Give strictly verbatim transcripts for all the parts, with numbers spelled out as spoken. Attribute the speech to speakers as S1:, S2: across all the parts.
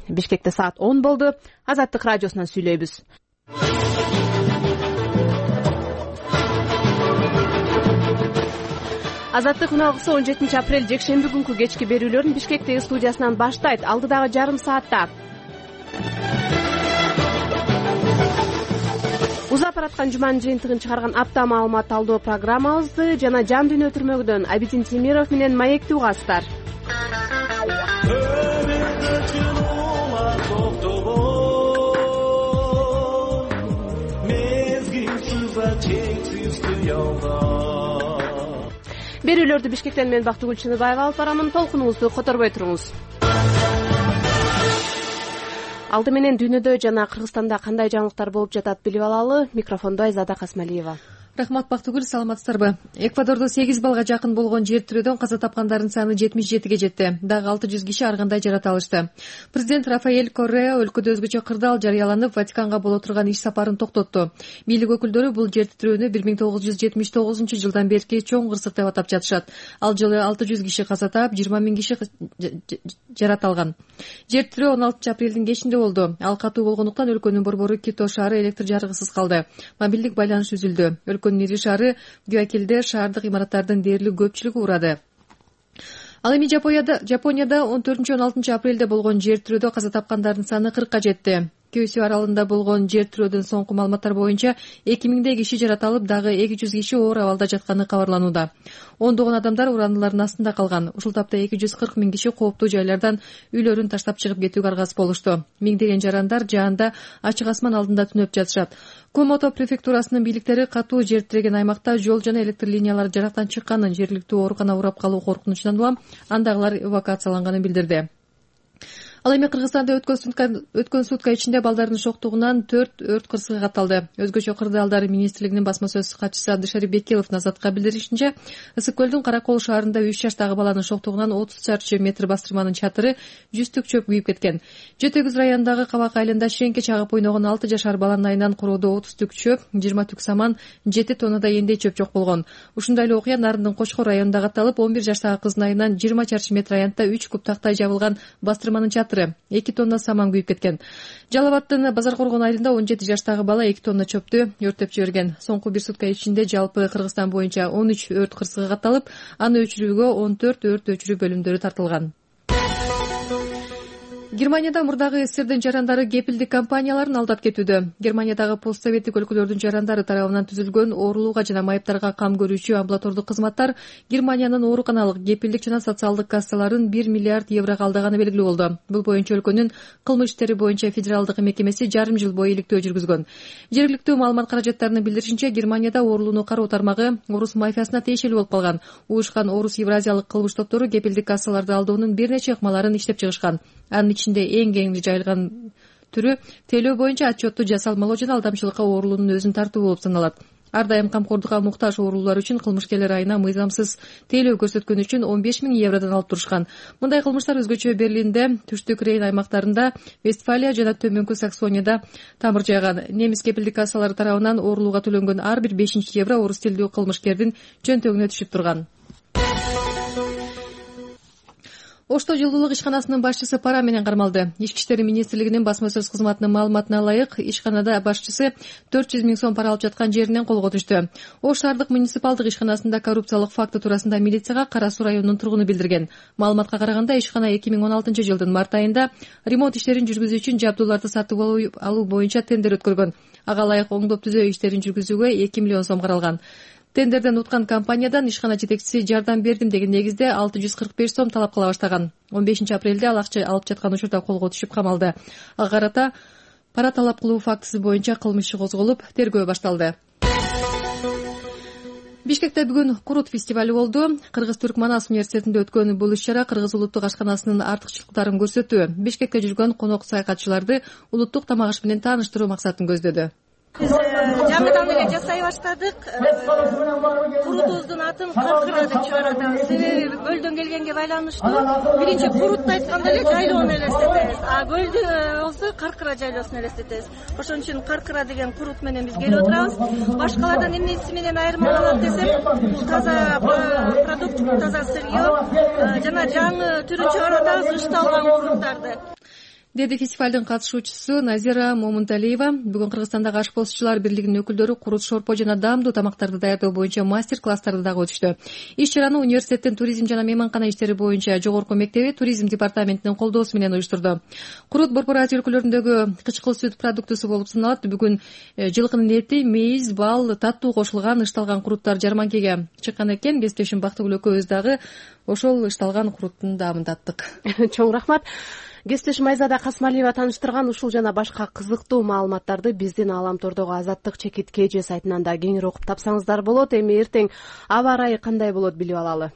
S1: Бишкекте саат он болду. Азаттык радиосунан сүйлөйбүз. Азаттык үналгысы он жетинчи апрель жекшемби күнкү кечки берүүлөрүн Бишкектеги студиясынан баштайт. Алдыдагы жарым саатта узап бараткан жуманын жыйынтыгын чыгарган апта маалымат талдоо программабызды жана жан дүйнө түрмөгүдөн Абидин Темиров менен маекти угасыздар. Берүүлөрдү Бишкектен мен Бактыгүл Чыныбаева алып барамын. Толкунуңузду которбой туруңуз. Алды менен дүйнөдө жана Кыргызстанда кандай жаңылыктар болуп жатат билип алалы. Микрофондо Айзада Касмалиева.
S2: Рахмат, Бактыгүл, саламатсыздарбы? Эквадордо сегиз балга жакын болгон жер тирөөдөн каза тапкандардын саны жетимиш жетиге жетти. Дагы алты жүз киши ар кандай жарата алышты. Президент Рафаэль Корреа өлкөдө өзгөчө кырдаал жарыяланып, Ватиканга боло турган иш сапарын токтотту. Бийлик өкүлдөрү бул жер тирөөнү бир миң тогуз жүз жетимиш тогузунчу жылдан берки чоң кырсык деп атап жатышат. Ал жылы алты жүз киши каза таап, жыйырма миң киши жарата алган. Жер тирөө он алтынчы апрелдин кечинде болду. Ал катуу болгондуктан өлкөнүн борбору Кито шаары электр жарыгысыз калды. Мобилдик байланыш үзүлдү. Өлкөнүн ири шаары Гюакилде шаардык имараттардын дээрлик көпчүлүгү урады. Ал эми Жапонияда Жапонияда он төртүнчү он алтынчы апрелде болгон жер тирөөдө каза тапкандардын саны кыркка жетти. Кёсү аралында болгон жер тирөөдөн соңку маалыматтар боюнча эки миңдей киши жаратылып, дагы эки жүз киши оор абалда жатканы кабарланууда. Ондогон адамдар ураанылардын астында калган. Ушул тапта эки жүз кырк миң киши кооптуу жайлардан үйлөрүн таштап чыгып кетүүгө аргасыз болушту. Миңдеген жарандар жаанда ачык асман алдында түнөп жатышат. Кумото префектурасынын бийликтери катуу жер тиреген аймакта жол жана электр линиялары жарактан чыкканын, жергиликтүү оорукана урап калуу коркунучунан улам андагылар эвакуацияланганын билдирди. Ал эми Кыргызстанда өткөн сутка ичинде балдардын шоктугунан төрт өрт кырсыгы катталды. Өзгөчө кырдаалдар министрлигинин басма сөз катчысы Абдышари Бекилов Назатка билдиришинче, Ысык көлдүн Каракол шаарында үч жаштагы баланын шоктугунан отуз чарчы метр бастырманын чатыры жүздүк чөп күйүп кеткен. Жети өгүз районундагы Кабак айылында шеңке чагып ойногон алты жашар баланын айынан короодо отуз түк чөп, жыйырма түк саман, жети тоннада эндей чөп жок болгон. Ушундай эле окуя Нарындын Кочкор районунда катталып, он бир жаштагы кыздын айынан жыйырма чарчы метр аянтта үч куб тактай жабылган бастырманын чатыры, эки тонна саман күйүп кеткен. Жалал Абадтын Базар Коргон айылында он жети жаштагы бала эки тонна чөптү өрттөп жиберген. Соңку бир сутка ичинде жалпы Кыргызстан боюнча он үч өрт кырсыгы катталып, аны өчүрүүгө он төрт өрт өчүрүү бөлүмдөрү тартылган. Германияда мурдагы СССРдин жарандары кепилдик компанияларын алдап кетүүдө. Германиядагы постсоветтик өлкөлөрдүн жарандары тарабынан түзүлгөн оорулууга жана майыптарга кам көрүүчү амбулатордук кызматтар Германиянын ооруканалык, кепилдик жана социалдык кассаларын бир миллиард еврого алдаганы белгилүү болду. Бул боюнча өлкөнүн кылмыш иштери боюнча федералдык мекемеси жарым жыл бою иликтөө жүргүзгөн. Жергиликтүү маалымат каражаттарынын билдиришинче, Германияда оорулууну кароо тармагы орус мафиясына тиешелүү болуп калган. Уюшкан орус евразиялык кылмыш топтору кепилдик кассаларды алдоонун бир нече ыкмаларын иштеп чыгышкан. Анын ичинде эң кеңири жайылган түрү төлөө боюнча отчетту жасалмалоо жана алдамчылыкка оорулуунун өзүн тартуу болуп саналат. Ар дайым камкордукка муктаж оорулуулар үчүн кылмышкерлер айына мыйзамсыз тейлөө көрсөткөн үчүн он беш миң евродон алып турушкан. Мындай кылмыштар өзгөчө Берлинде, Түштүк Рейн аймактарында, Вестфалия жана Төмөнкү Саксонияда тамыр жайган. Немис кепилдик кассалары тарабынан оорулууга төлөнгөн ар бир бешинчи евро орус тилдүү кылмышкердин чөнтөгүнө түшүп турган. Ошто жылуулук ишканасынын башчысы пара менен кармалды. Ички иштер министрлигинин басма сөз кызматынын маалыматына ылайык, ишканада башчысы төрт жүз миң сом пара алып жаткан жеринен колго түштү. Ош шаардык муниципалдык ишканасында коррупциялык факты туурасында милицияга Кара Суу районунун тургуну билдирген. Маалыматка караганда, ишкана эки миң он алтынчы жылдын март айында ремонт иштерин жүргүзүү үчүн жабдууларды сатып алуу боюнча тендер өткөргөн. Ага ылайык оңдоп түзөө иштерин жүргүзүүгө эки миллион сом каралган. Тендерден уткан компаниядан ишкана жетекчиси жардам бердим деген негизде алты жүз кырк беш сом талап кыла баштаган. он бешинчи апрелде ал акча алып жаткан учурда колго түшүп камалды. Ага карата пара талап кылуу фактысы боюнча кылмыш иши козголуп, тергөө башталды. Бишкекте бүгүн Курут фестивалы болду. Кыргыз-Түрк Манас университетинде өткөн бул иш-чара Кыргыз улуттук ашканасынын артыкчылыктарын көрсөтүү, Бишкекке жүргөн конок саякатчыларды улуттук тамак аш менен тааныштыруу максатын көздөдү.
S3: Биз жаңыдан эле жасай баштадык. Курутубуздун атын Каркыра деп чыгарабыз. Себеби көлдөн келгенге байланыштуу. Биринчи Курутты айтканда эле жайлоону элестетебиз. А көлдү болсо Каркыра жайлоосун элестетебиз. Ошон үчүн Каркыра деген Курут менен биз келип отурабыз. Башкалардан эмнеси менен айырмаланат десем, бул таза продукт, таза сырье жана жаңы түрүн чыгарып атабыз, ышталган Куруттарды.
S2: деди фестивалдын катышуучусу Назира Момунталиева. Бүгүн Кыргызстандагы ашпозчулар бирлигинин өкүлдөрү курут, шорпо жана даамдуу тамактарды даярдоо боюнча мастер-класстарды дагы өтүштү. Иш чараны университеттин туризм жана мейманкана иштери боюнча жогорку мектеби туризм департаментинин колдоосу менен уюштурду. Курут Борбор Азия өлкөлөрүндөгү кычкыл сүт продуктусу болуп саналат. Бүгүн жылкынын эти, мейиз, бал, таттуу кошулган ышталган куруттар жарманкеге чыккан экен. Кесиптешим Бактыгүл экөөбүз дагы ошол ышталган куруттун даамын таттык.
S1: Чоң рахмат. Кесиптешим Айзада Касмалиева таныштырган ушул жана башка кызыктуу маалыматтарды биздин Ааламтордогу Азаттык чекит кж сайтынан да кеңири окуп тапсаңыздар болот. Эми эртең аба ырайы кандай болот билип алалы.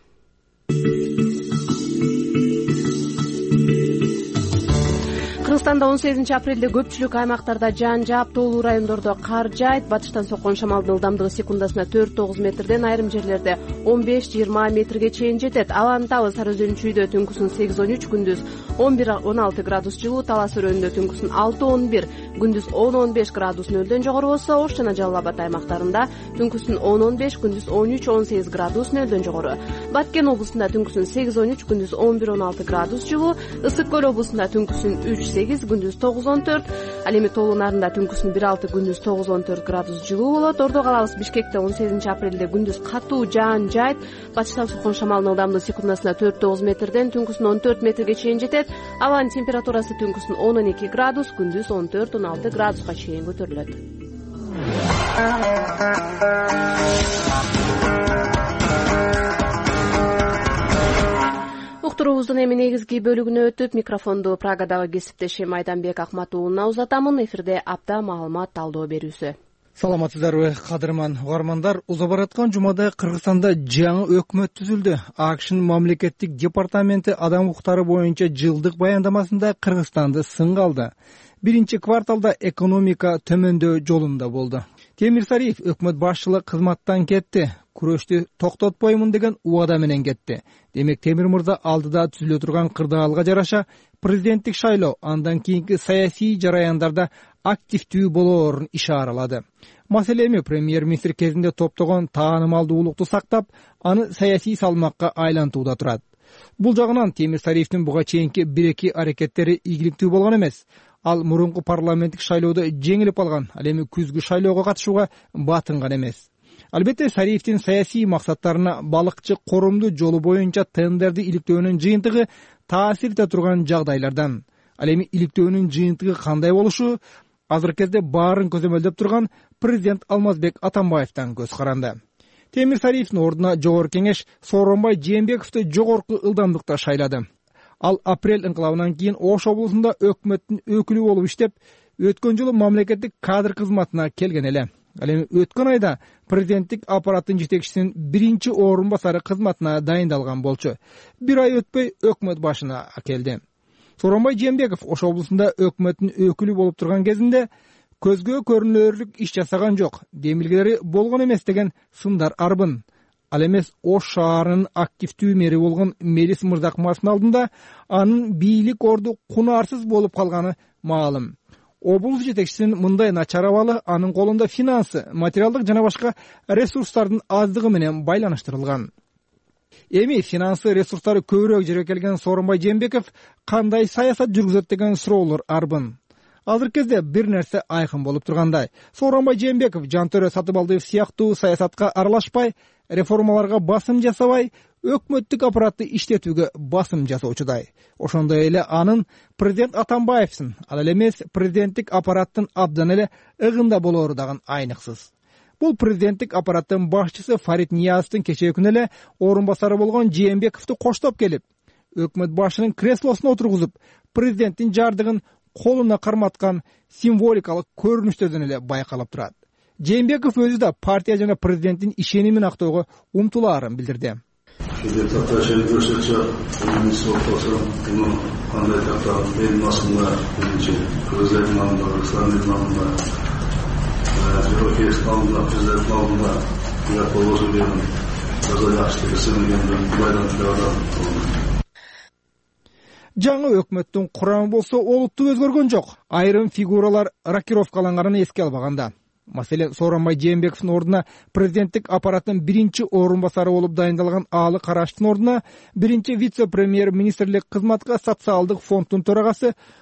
S1: Кыргызстанда он сегизинчи апрелде көпчүлүк аймактарда жаан жаап, тоолуу райондордо кар жаайт. Батыштан соккон шамалдын ылдамдыгы секундасына төрт тогуз метрден, айрым жерлерде он беш жыйырма метрге чейин жетет. Абанын табы Сары Өзөн чүйдө түнкүсүн сегиз он үч, күндүз он бир он алты градус жылуу, Талас өрөөнүндө түнкүсүн алты он бир, күндүз он он беш градус нөлдөн жогору болсо, Ош жана Жалал Абад аймактарында түнкүсүн он он беш, күндүз он үч он сегиз градус нөлдөн жогору. Баткен облусунда түнкүсүн сегиз он үч, күндүз он бир он алты градус жылуу, Ысык көл облусунда түнкүсүн үч сегиз, күндүз тогуз он төрт, ал эми Тоолуу Нарында түнкүсүн бир алты, күндүз тогуз он төрт градус жылуу болот. Ордо калабыз Бишкекте он сегизинчи апрелде күндүз катуу жаан жаайт. Батыштан соккон шамалдын ылдамдыгы секундасына төрт тогуз метрден, түнкүсүн он төрт метрге чейин жетет. Абанын температурасы түнкүсүн он он эки градус, күндүз он төрт он алты градуска чейин көтөрүлөт. Уктуруубуздун эми негизги бөлүгүнө өтүп, микрофонду Прагадагы кесиптешим Айданбек Акматуулуна узатамын. Эфирде апта маалымат талдоо берүүсү.
S4: Саламатсыздарбы, кадырман угармандар. Уза бараткан жумада Кыргызстанда жаңы өкмөт түзүлдү. АКШнын мамлекеттик департаменти адам укуктары боюнча жылдык баяндамасында Кыргызстанды сынга алды. Биринчи кварталда экономика төмөндөө жолунда болду. Темир Сариев өкмөт башчылык кызматтан кетти. Күрөштү токтотпоймун деген убада менен кетти. Демек Темир мырза алдыда түзүлө турган кырдаалга жараша президенттик шайлоо, андан кийинки саясий жараяндарда активдүү болоорун ишаралады. Маселе эми премьер-министр кезинде топтогон таанымалдуулукту сактап, аны саясий салмакка айлантууда турат. Бул жагынан Темир Сариевдин буга чейинки бир-эки аракеттери ийгиликтүү болгон эмес. Ал мурунку парламенттик шайлоодо жеңилип алган, ал эми күзгү шайлоого катышууга батынган эмес. Албетте Сариевдин саясий максаттарына балыкчы корумдуу жолу боюнча тендерди иликтөөнүн жыйынтыгы таасир эте турган жагдайлардан. Ал эми иликтөөнүн жыйынтыгы кандай болушу азыркы кезде баарын көзөмөлдөп турган президент Алмазбек Атамбаевден көз каранды. Темир Сариевдин ордуна жогорку кеңеш Сооронбай Жээнбековду жогорку ылдамдыкта шайлады. Ал апрель инкылабынан кийин Ош облусунда өкмөттүн өкүлү болуп иштеп, өткөн жылы мамлекеттик кадр кызматына келген эле. Ал эми өткөн айда президенттик аппараттын жетекчисинин биринчи орун басары кызматына дайындалган болчу. Бир ай өтпөй өкмөт башына келди. Сооронбай Жээнбеков Ош облусунда өкмөттүн өкүлү болуп турган кезинде көзгө көрүнөрлүк иш жасаган жок, демилгелери болгон эмес деген сындар арбын. Ал эмес Ош шаарынын активдүү мэри болгон Мелис Мырзакмановдун алдында анын бийлик орду кунарсыз болуп калганы маалым. Облус жетекчисинин мындай начар абалы анын колунда финансы, материалдык жана башка ресурстардын аздыгы менен байланыштырылган. Эми финансы ресурстары көбүрөөк жерге келген Сооронбай Жээнбеков кандай саясат жүргүзөт деген суроолор арбын. Азыркы кезде бир нерсе айкын болуп тургандай. Сооронбай Жээнбеков Жантөрө Сатыбалдиев сыяктуу саясатка аралашпай, реформаларга басым жасабай, өкмөттүк аппаратты иштетүүгө басым жасоочудай. Ошондой эле анын президент Атамбаевдин, ал эле эмес президенттик аппараттын абдан эле ыгында болоору дагы айныксыз. Бул президенттик аппараттын башчысы Фарид Ниязовдун кечээ күнү эле орун басары болгон Жээнбековду коштоп келип, өкмөт башчынын креслосуна отургузуп, президенттин жардыгын колуна карматкан символикалык көрүнүштөрдөн эле байкалып турат. Жээнбеков өзү да партия жана президенттин ишенимин актоого умтулаарын билдирди. Жаңы өкмөттүн курамы болсо олуттуу өзгөргөн жок. Айрым фигуралар рокировкалангарын эске албаганда. Маселен, Сооронбай Жээнбековдун ордуна президенттик аппараттын биринчи орун басары болуп дайындалган Аалы Караштын ордуна биринчи вице-премьер-министрлик кызматка социалдык фонддун төрагасы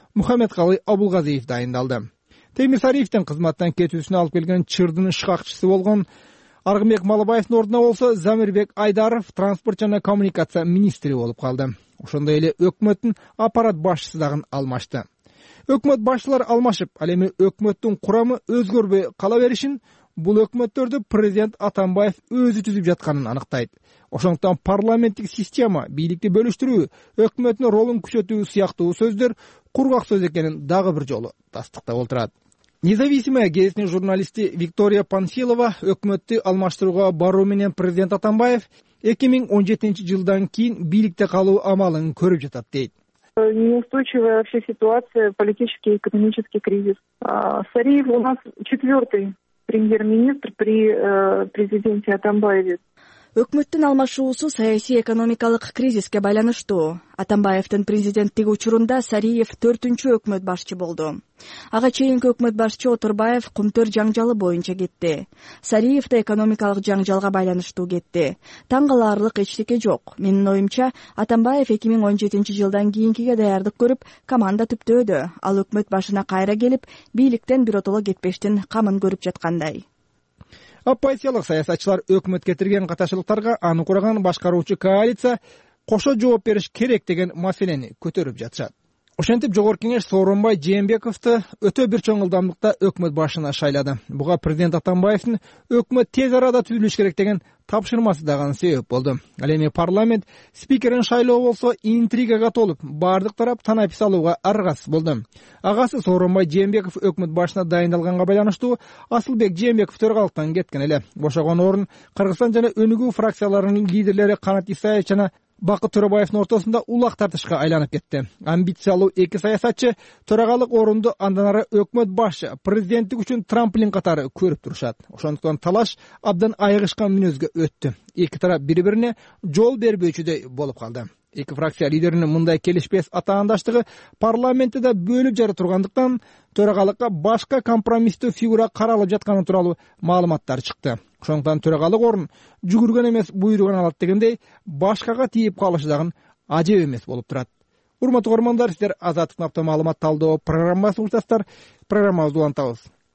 S4: Мухаммедкалый Абулгазиев дайындалды. Темир Сариевдин кызматтан кетүүсүнө алып келген чырдын шкакчысы болгон Аргымбек Малыбаевдин ордуна болсо Замирбек Айдаров транспорт жана коммуникация министри болуп калды. Ошондой эле өкмөттүн аппарат башчысы дагы алмашты. Өкмөт башчылары алмашып, ал эми өкмөттүн курамы өзгөрбөй кала беришин бул өкмөттөрдү президент Атамбаев өзү түзүп жатканын аныктайт. Ошондуктан парламенттик система, бийликти бөлүштүрүү, өкмөттүн ролун күчөтүү сыяктуу сөздөр кургак сөз экенин дагы бир жолу тастыктап отурат. Независимая гезитинин журналисти Виктория Панфилова өкмөттү алмаштырууга баруу менен президент Атамбаев эки миң он жетинчи жылдан кийин бийликте калуу амалын көрүп жатат дейт.
S5: Неустойчивая вообще ситуация, политический и экономический кризис. Сариев у нас четвертый премьер-министр при президенте Атамбаеве.
S6: Өкмөттүн алмашуусу саясий экономикалык кризиске байланыштуу. Атамбаевдин президенттиги учурунда Сариев төртүнчү өкмөт башчы болду. Ага чейинки өкмөт башчы Отурбаев Кумтөр жаңжалы боюнча кетти. Сариев да экономикалык жаңжалга байланыштуу кетти. Таң калаарлык эчтеке жок. Менин оюмча, Атамбаев эки миң он жетинчи жылдан кийинкиге даярдык көрүп, команда түптөөдө. Ал өкмөт башына кайра келип, бийликтен биротоло кетпештин камын көрүп жаткандай.
S4: Оппозициялык саясатчылар өкмөт кетирген каташылыктарга аны кураган башкаруучу коалиция кошо жооп бериш керек деген маселени көтөрүп жатышат. Ошентип Жогорку Кеңеш Сооронбай Жээнбековду өтө бир чоң ылдамдыкта өкмөт башына шайлады. Буга президент Атамбаевдин өкмөт тез арада түзүлүш керек деген тапшырмасы дагы себеп болду. Ал эми парламент спикерин шайлоо болсо интригага толуп, бардык тарап танапис алууга аргасыз болду. Агасы Сооронбай Жээнбеков өкмөт башына дайындалганга байланыштуу Асылбек Жээнбеков төргалыктан кеткен эле. Бошогон орун Кыргызстан жана Өнүгүү фракцияларынын лидерлери Канат Исаев жана Бакыт Төрөбаевдин ортосунда улак тартышка айланып кетти. Амбициялуу эки саясатчы төрагалык орунду андан ары өкмөт башчы, президенттик үчүн трамплин катары көрүп турушат. Ошондуктан талаш абдан айыгышкан мүнөзгө өттү. Эки тарап бири-бирине жол бербөөчүдөй болуп калды. Эки фракция лидеринин мындай келишпес атаандаштыгы парламентте да бөлүп жара тургандыктан төрагалыкка башка компромисстүү фигура каралып жатканы тууралуу маалыматтар чыкты. Ошондуктан төрагалык орун жүгүргөн эмес буйруган алат дегендей башкага тийип калышы дагы ажеп эмес болуп турат. Урматтуу көрөрмандар, сиздер Азаттык Напта маалымат талдоо программасын уктасыздар. Программабызды улантабыз.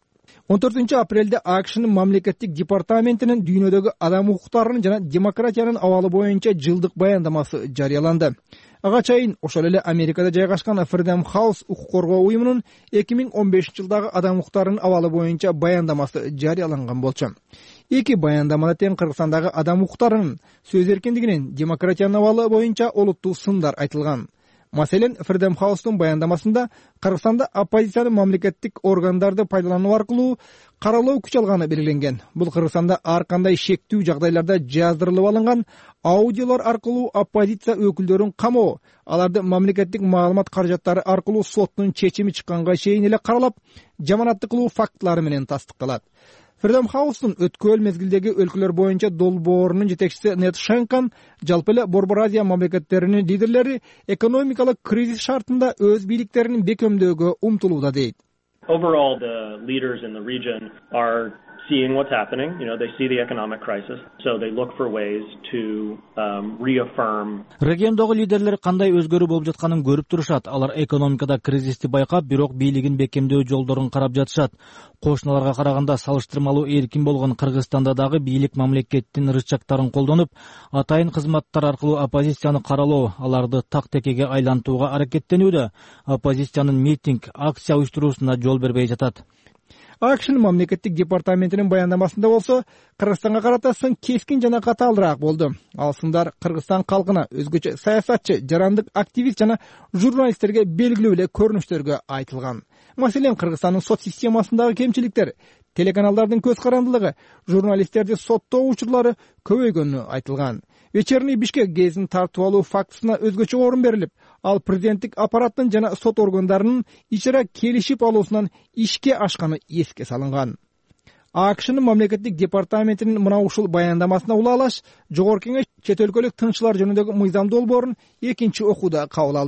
S4: он төртүнчү апрелде АКШнын мамлекеттик департаментинин дүйнөдөгү адам укуктарынын жана демократиянын абалы боюнча жылдык баяндамасы жарыяланды. Ага чейин ошол эле Америкада жайгашкан Freedom House укук коргоо уюмунун эки миң он бешинчи жылдагы адам укуктарынын абалы боюнча баяндамасы жарыяланган болчу. Эки баяндамада тең Кыргызстандагы адам укуктарынын, сөз эркиндигинин, демократиянын абалы боюнча олуттуу сындар айтылган. Маселен, Freedom House'тун баяндамасында Кыргызстанда оппозициянын мамлекеттик органдарды пайдалануу аркылуу каралуу күч алганы белгиленген. Бул Кыргызстанда ар кандай шектүү жагдайларда жаздырылып алынган аудиолор аркылуу оппозиция өкүлдөрүн камоо, аларды мамлекеттик маалымат каражаттары аркылуу соттун чечими чыкканга чейин эле каралап, жаманаттык кылуу фактылары менен тастыкталат. Freedom House'тун өткөл мезгилдеги өлкөлөр боюнча долбоорунун жетекчиси Нед Шенкан жалпы эле Борбор Азия мамлекеттеринин лидерлери экономикалык кризис шартында өз бийликтерин бекемдөөгө умтулууда дейт.
S7: Overall, the leaders in the region are seeing what's happening. You know, they see the economic crisis, so they look for ways to um, reaffirm.
S8: Региондогу лидерлер кандай өзгөрүү болуп жатканын көрүп турушат. Алар экономикада кризисти байкап, бирок бийлигин бекемдөө жолдорун карап жатышат. Кошуналарга караганда салыштырмалуу эркин болгон Кыргызстанда дагы бийлик мамлекеттин рычагтарын колдонуп, атайын кызматтар аркылуу оппозицияны каралоо, аларды так-текеге айлантууга аракеттенүүдө. Оппозициянын митинг, акция уюштуруусуна жол бербей жатат. АКШнын мамлекеттик департаментинин баяндамасында болсо, Кыргызстанга карата сын кескин жана катаалыраак болду. Ал сындар Кыргызстан калкына, өзгөчө саясатчы, жарандык активист жана журналисттерге белгилүү эле көрүнүштөргө айтылган. Маселен, Кыргызстандын сот системасындагы кемчиликтер, телеканалдардын көз карандылыгы, журналисттерди соттоо учурлары көбөйгөнү айтылган. Вечерний Бишкек гезитин тартып алуу фактысына өзгөчө орун берилип, ал президенттик аппараттын жана сот органдарынын ичара келишип алуусунан ишке ашканы эске салынган. АКШнын мамлекеттик департаментинин мына ушул баяндамасына улаалаш, Жогорку Кеңеш чет өлкөлүк тыңчылар жөнүндөгү мыйзам долбоорун экинчи окууда кабыл алды.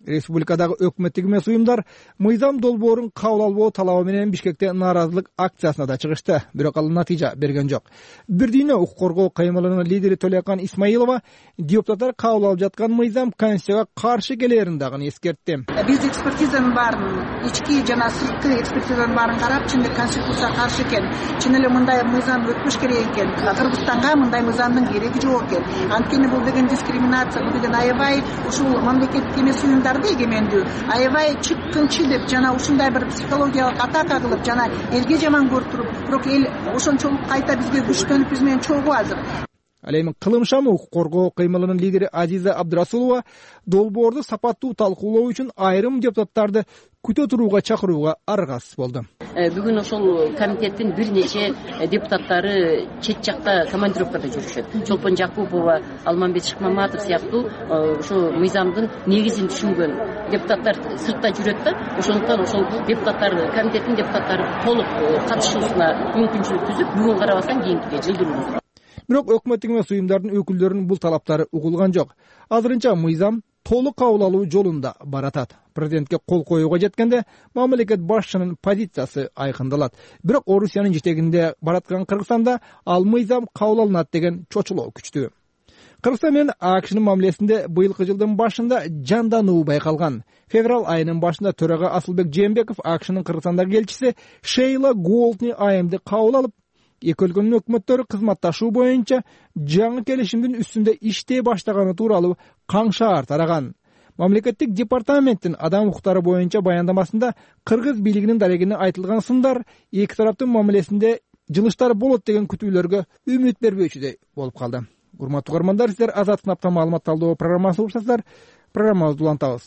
S4: Республикадагы өкмөттүк эмес уюмдар мыйзам долбоорун кабыл албоо талабы менен Бишкекте нааразылык акциясына да чыгышты, бирок ал натыйжа берген жок. Бир дүйнө укук коргоо кыймылынын лидери Төлөкан Исмаилова депутаттар кабыл алып жаткан мыйзам Конституцияга каршы келерин дагы эскертти.
S9: Биз экспертизанын баарын, ички жана сырткы экспертизанын баарын карап, чындык Конституцияга каршы экен, чын эле мындай мыйзам өтмөш керек экен. Кыргызстанга мындай мыйзамдын кереги жок экен. Анткени бул деген дискриминация, бул деген аябай ушул мамлекеттик эмес уюмдарды эгемендүү, аябай чыккынчы деп жана ушундай бир психологиялык атака кылып жана элге жаман көрүп, бирок эл ошончолук кайта бизге күчтөнүп биз менен чогуу азыр.
S4: Ал эми кылым шамы укук коргоо кыймылынын лидери Азиза Абдрасулова долбоорду сапаттуу талкуулоо үчүн айрым депутаттарды күтө турууга чакырууга аргасыз болду.
S10: Бүгүн ошол комитеттин бир нече депутаттары чет жакта командировкада жүрүшөт. Чолпон Жакупова, Алмамбет Шыкмаматов сыяктуу ошо мыйзамдын негизин түшүнгөн депутаттар сыртта жүрөт да, ошондуктан ошол депутаттар комитеттин депутаттары толук катышуусуна мүмкүнчүлүк түзүп, бүгүн карабастан кийинкиге жылдыруу.
S4: Бирок өкмөттүк эмес уюмдардын өкүлдөрүнүн бул талаптары угулган жок. Азырынча мыйзам толук кабыл алуу жолунда баратат. Президентке кол коюуга жеткенде мамлекет башчынын позициясы айкындалат. Бирок Орусиянын жетегинде бараткан Кыргызстанда ал мыйзам кабыл алынат деген чочулоо күчтүү. Кыргызстан менен АКШнын мамилесинде быйылкы жылдын башында жандануу байкалган. Февраль айынын башында төрага Асылбек Жээнбеков АКШнын Кыргызстандагы элчиси Шейла Голдни айымды кабыл алып, эки өлкөнүн өкмөттөрү кызматташуу боюнча жаңы келишимдин үстүндө иштей баштаганы тууралуу каңшаар тараган. Мамлекеттик департаменттин адам укуктары боюнча баяндамасында кыргыз бийлигинин дарегине айтылган сындар эки тараптын мамилесинде жылыштар болот деген күтүүлөргө үмүт бербөөчүдөй болуп калды. Урматтуу угармандар, сиздер Азаттык апта маалымат талдоо программасын угушасыздар. Программабызды улантабыз.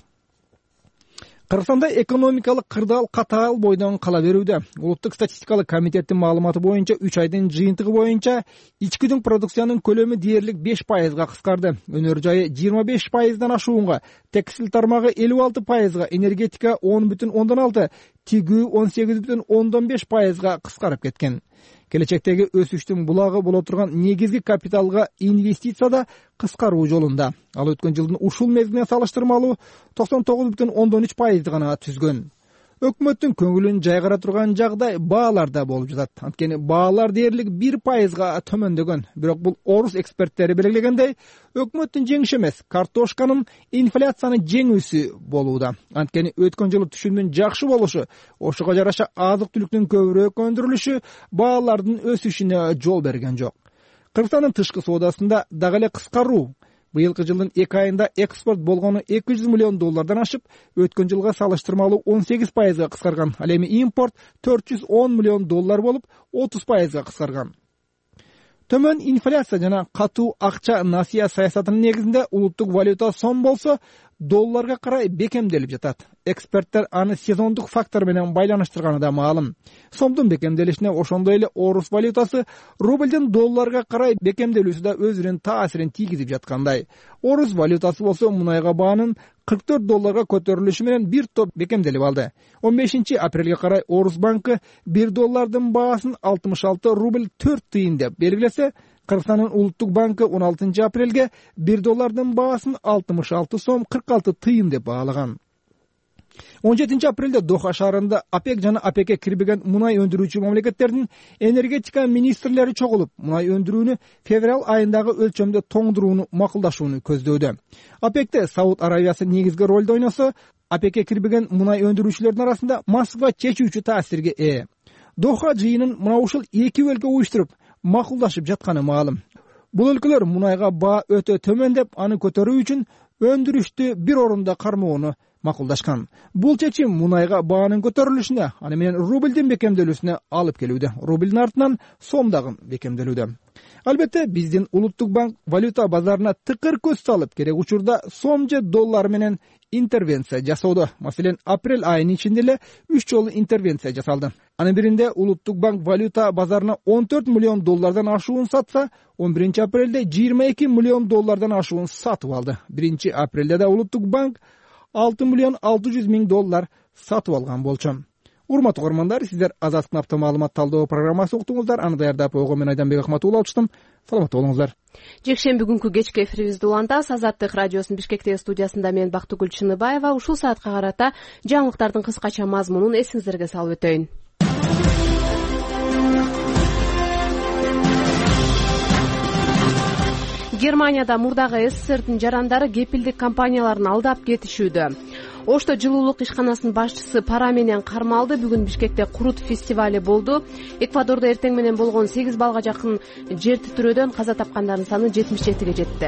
S4: Кыргызстанда экономикалык кырдаал катаал бойдон кала берүүдө. Улуттук статистикалык комитеттин маалыматы боюнча үч айдын жыйынтыгы боюнча ички продукциянын көлөмү дээрлик беш пайызга кыскарды. Өнөр жайы жыйырма беш пайыздан ашуунга, текстиль тармагы элүү алты пайызга, энергетика он бүтүн ондон алты, тигүү он сегиз бүтүн ондон беш пайызга кыскарып кеткен. Келечектеги өсүштүн булагы боло турган негизги капиталга инвестиция да кыскаруу жолунда. Ал өткөн жылдын ушул мезгилине салыштырмалуу токсон тогуз бүтүн ондон үч пайызды гана түзгөн. Өкмөттүн көңүлүн жайгара турган жагдай бааларда болуп жатат. Анткени баалар дээрлик бир пайызга төмөндөгөн. Бирок бул орус эксперттери белгилегендей, өкмөттүн жеңиши эмес, картошканын инфляцияны жеңүүсү болууда. Анткени өткөн жылы түшүмдүн жакшы болушу, ошого жараша азык-түлүктүн көбүрөөк өндүрүлүшү баалардын өсүшүнө жол берген жок. Кыргызстандын тышкы соодасында дагы эле кыскаруу. Быйылкы жылдын эки айында экспорт болгону эки жүз миллион доллардан ашып, өткөн жылга салыштырмалуу он сегиз пайызга кыскарган. Ал эми импорт төрт жүз он миллион доллар болуп, отуз пайызга кыскарган. Төмөн инфляция жана катуу акча насыя саясатынын негизинде улуттук валюта сом болсо, долларга карай бекемделип жатат. Эксперттер аны сезондук фактор менен байланыштырганы да маалым. Сомдун бекемделишине ошондой эле орус валютасы рубльдин долларга карай бекемделүүсү да өзүнүн таасирин тийгизип жаткандай. Орус валютасы болсо мунайга баанын кырк төрт долларга көтөрүлүшү менен бир топ бекемделип алды. он бешинчи апрелге карай Орус банкы бир доллардын баасын алтымыш алты рубль төрт тыйын деп белгилесе, Кыргызстандын улуттук банкы он алтынчы апрелге бир доллардын баасын алтымыш алты сом кырк алты тыйын деп баалаган. он жетинчи апрелде Доха шаарында ОПЕК жана ОПЕКке кирбеген мунай өндүрүүчү мамлекеттердин энергетика министрлери чогулуп, мунай өндүрүүнү февраль айындагы өлчөмдө тоңдурууну макулдашууну көздөөдө. ОПЕКте Сауд Аравиясы негизги ролду ойносо, ОПЕКке кирбеген мунай өндүрүүчүлөрдүн арасында Москва чечүүчү таасирге ээ. Доха жыйынын мына ушул эки өлкө уюштуруп макулдашып жатканы маалым. Бул өлкөлөр мунайга баа өтө төмөн деп, аны көтөрүү үчүн өндүрүштү бир орунда кармоону макулдашкан. Бул чечим мунайга баанын көтөрүлүшүнө, аны менен рубльдин бекемделүүсүнө алып келүүдө. Рубльдин артынан сом дагы бекемделүүдө. Албетте, биздин улуттук банк валюта базарына тыкыр көз салып, керек учурда сом же доллар менен интервенция жасоодо. Маселен, апрель айынын ичинде эле үч жолу интервенция жасалды. Анын биринде улуттук банк валюта базарына он төрт миллион доллардан ашуун сатса, он биринчи апрелде жыйырма эки миллион доллардан ашуун сатып алды. биринчи апрелде да улуттук банк алты миллион алты жүз миң доллар сатып алган болчу. урматтуу угармандар, сиздер Азаттык автомаалымат талдоо программасы уктуңуздар. Аны даярдап ойгон мен Айданбек Акматулла алчтым. Саламатта болуңуздар.
S1: Жекшемби күнкү кечки эфирибизди улантабыз. Азаттык радиосунун Бишкектеги студиясында мен Бактыгүл Чыныбаева. Ушул саатка карата жаңылыктардын кыскача мазмунун эсиңиздерге салып өтөйүн. Германияда мурдагы СССРдин жарандары кепилдик компанияларын алдап кетишүүдө. Ошто жылуулук ишканасынын башчысы пара менен кармалды. Бүгүн Бишкекте Курут фестивали болду. Эквадордо эртең менен болгон сегиз балга жакын жер титирөөдөн каза тапкандардын саны жетимиш жетиге жетти.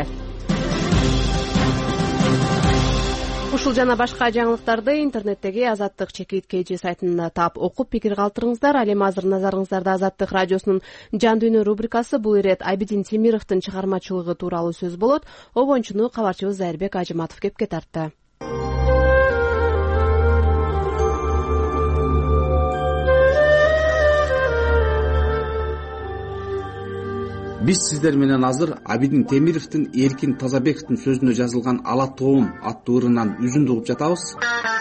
S1: Ушул жана башка жаңылыктарды интернеттеги Азаттык чекит кей жи сайтында таап окуп пикир калтырыңыздар. Ал эми азыр назарыңыздарда Азаттык радиосунун Жан дүйнө рубрикасы. Бул ирет Айбидин Темировдун чыгармачылыгы тууралуу сөз болот. Обончуну кабарчыбыз Зайырбек Ажыматов кепке тартты.
S11: Биз сиздер менен азыр Абидин Темировдун Эркин Тазабековдун сөзүнө жазылган Ала тоом аттуу ырынан үзүндү угуп жатабыз.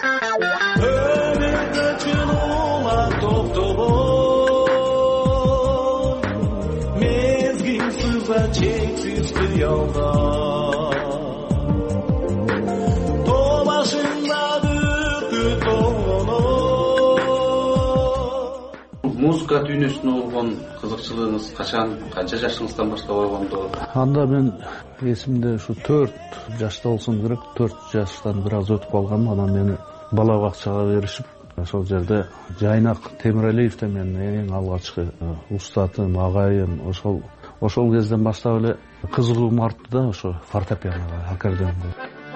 S11: Музыка дүйнөсүнө болгон кызыкчылыгыңыз качан, канча жашыңыздан баштап ойгонду?
S12: Анда мен эсимде ушу төрт жашта болсом керек, төрт жаштан бир аз өтүп калгам. Анан мени бала бакчага беришип, ошол жерде Жайнак Темиралиев да менин эң алгачкы устатым, агайым. Ошол ошол кезден баштап эле кызыгуум артты да ошо фортепианога, аккордеонго.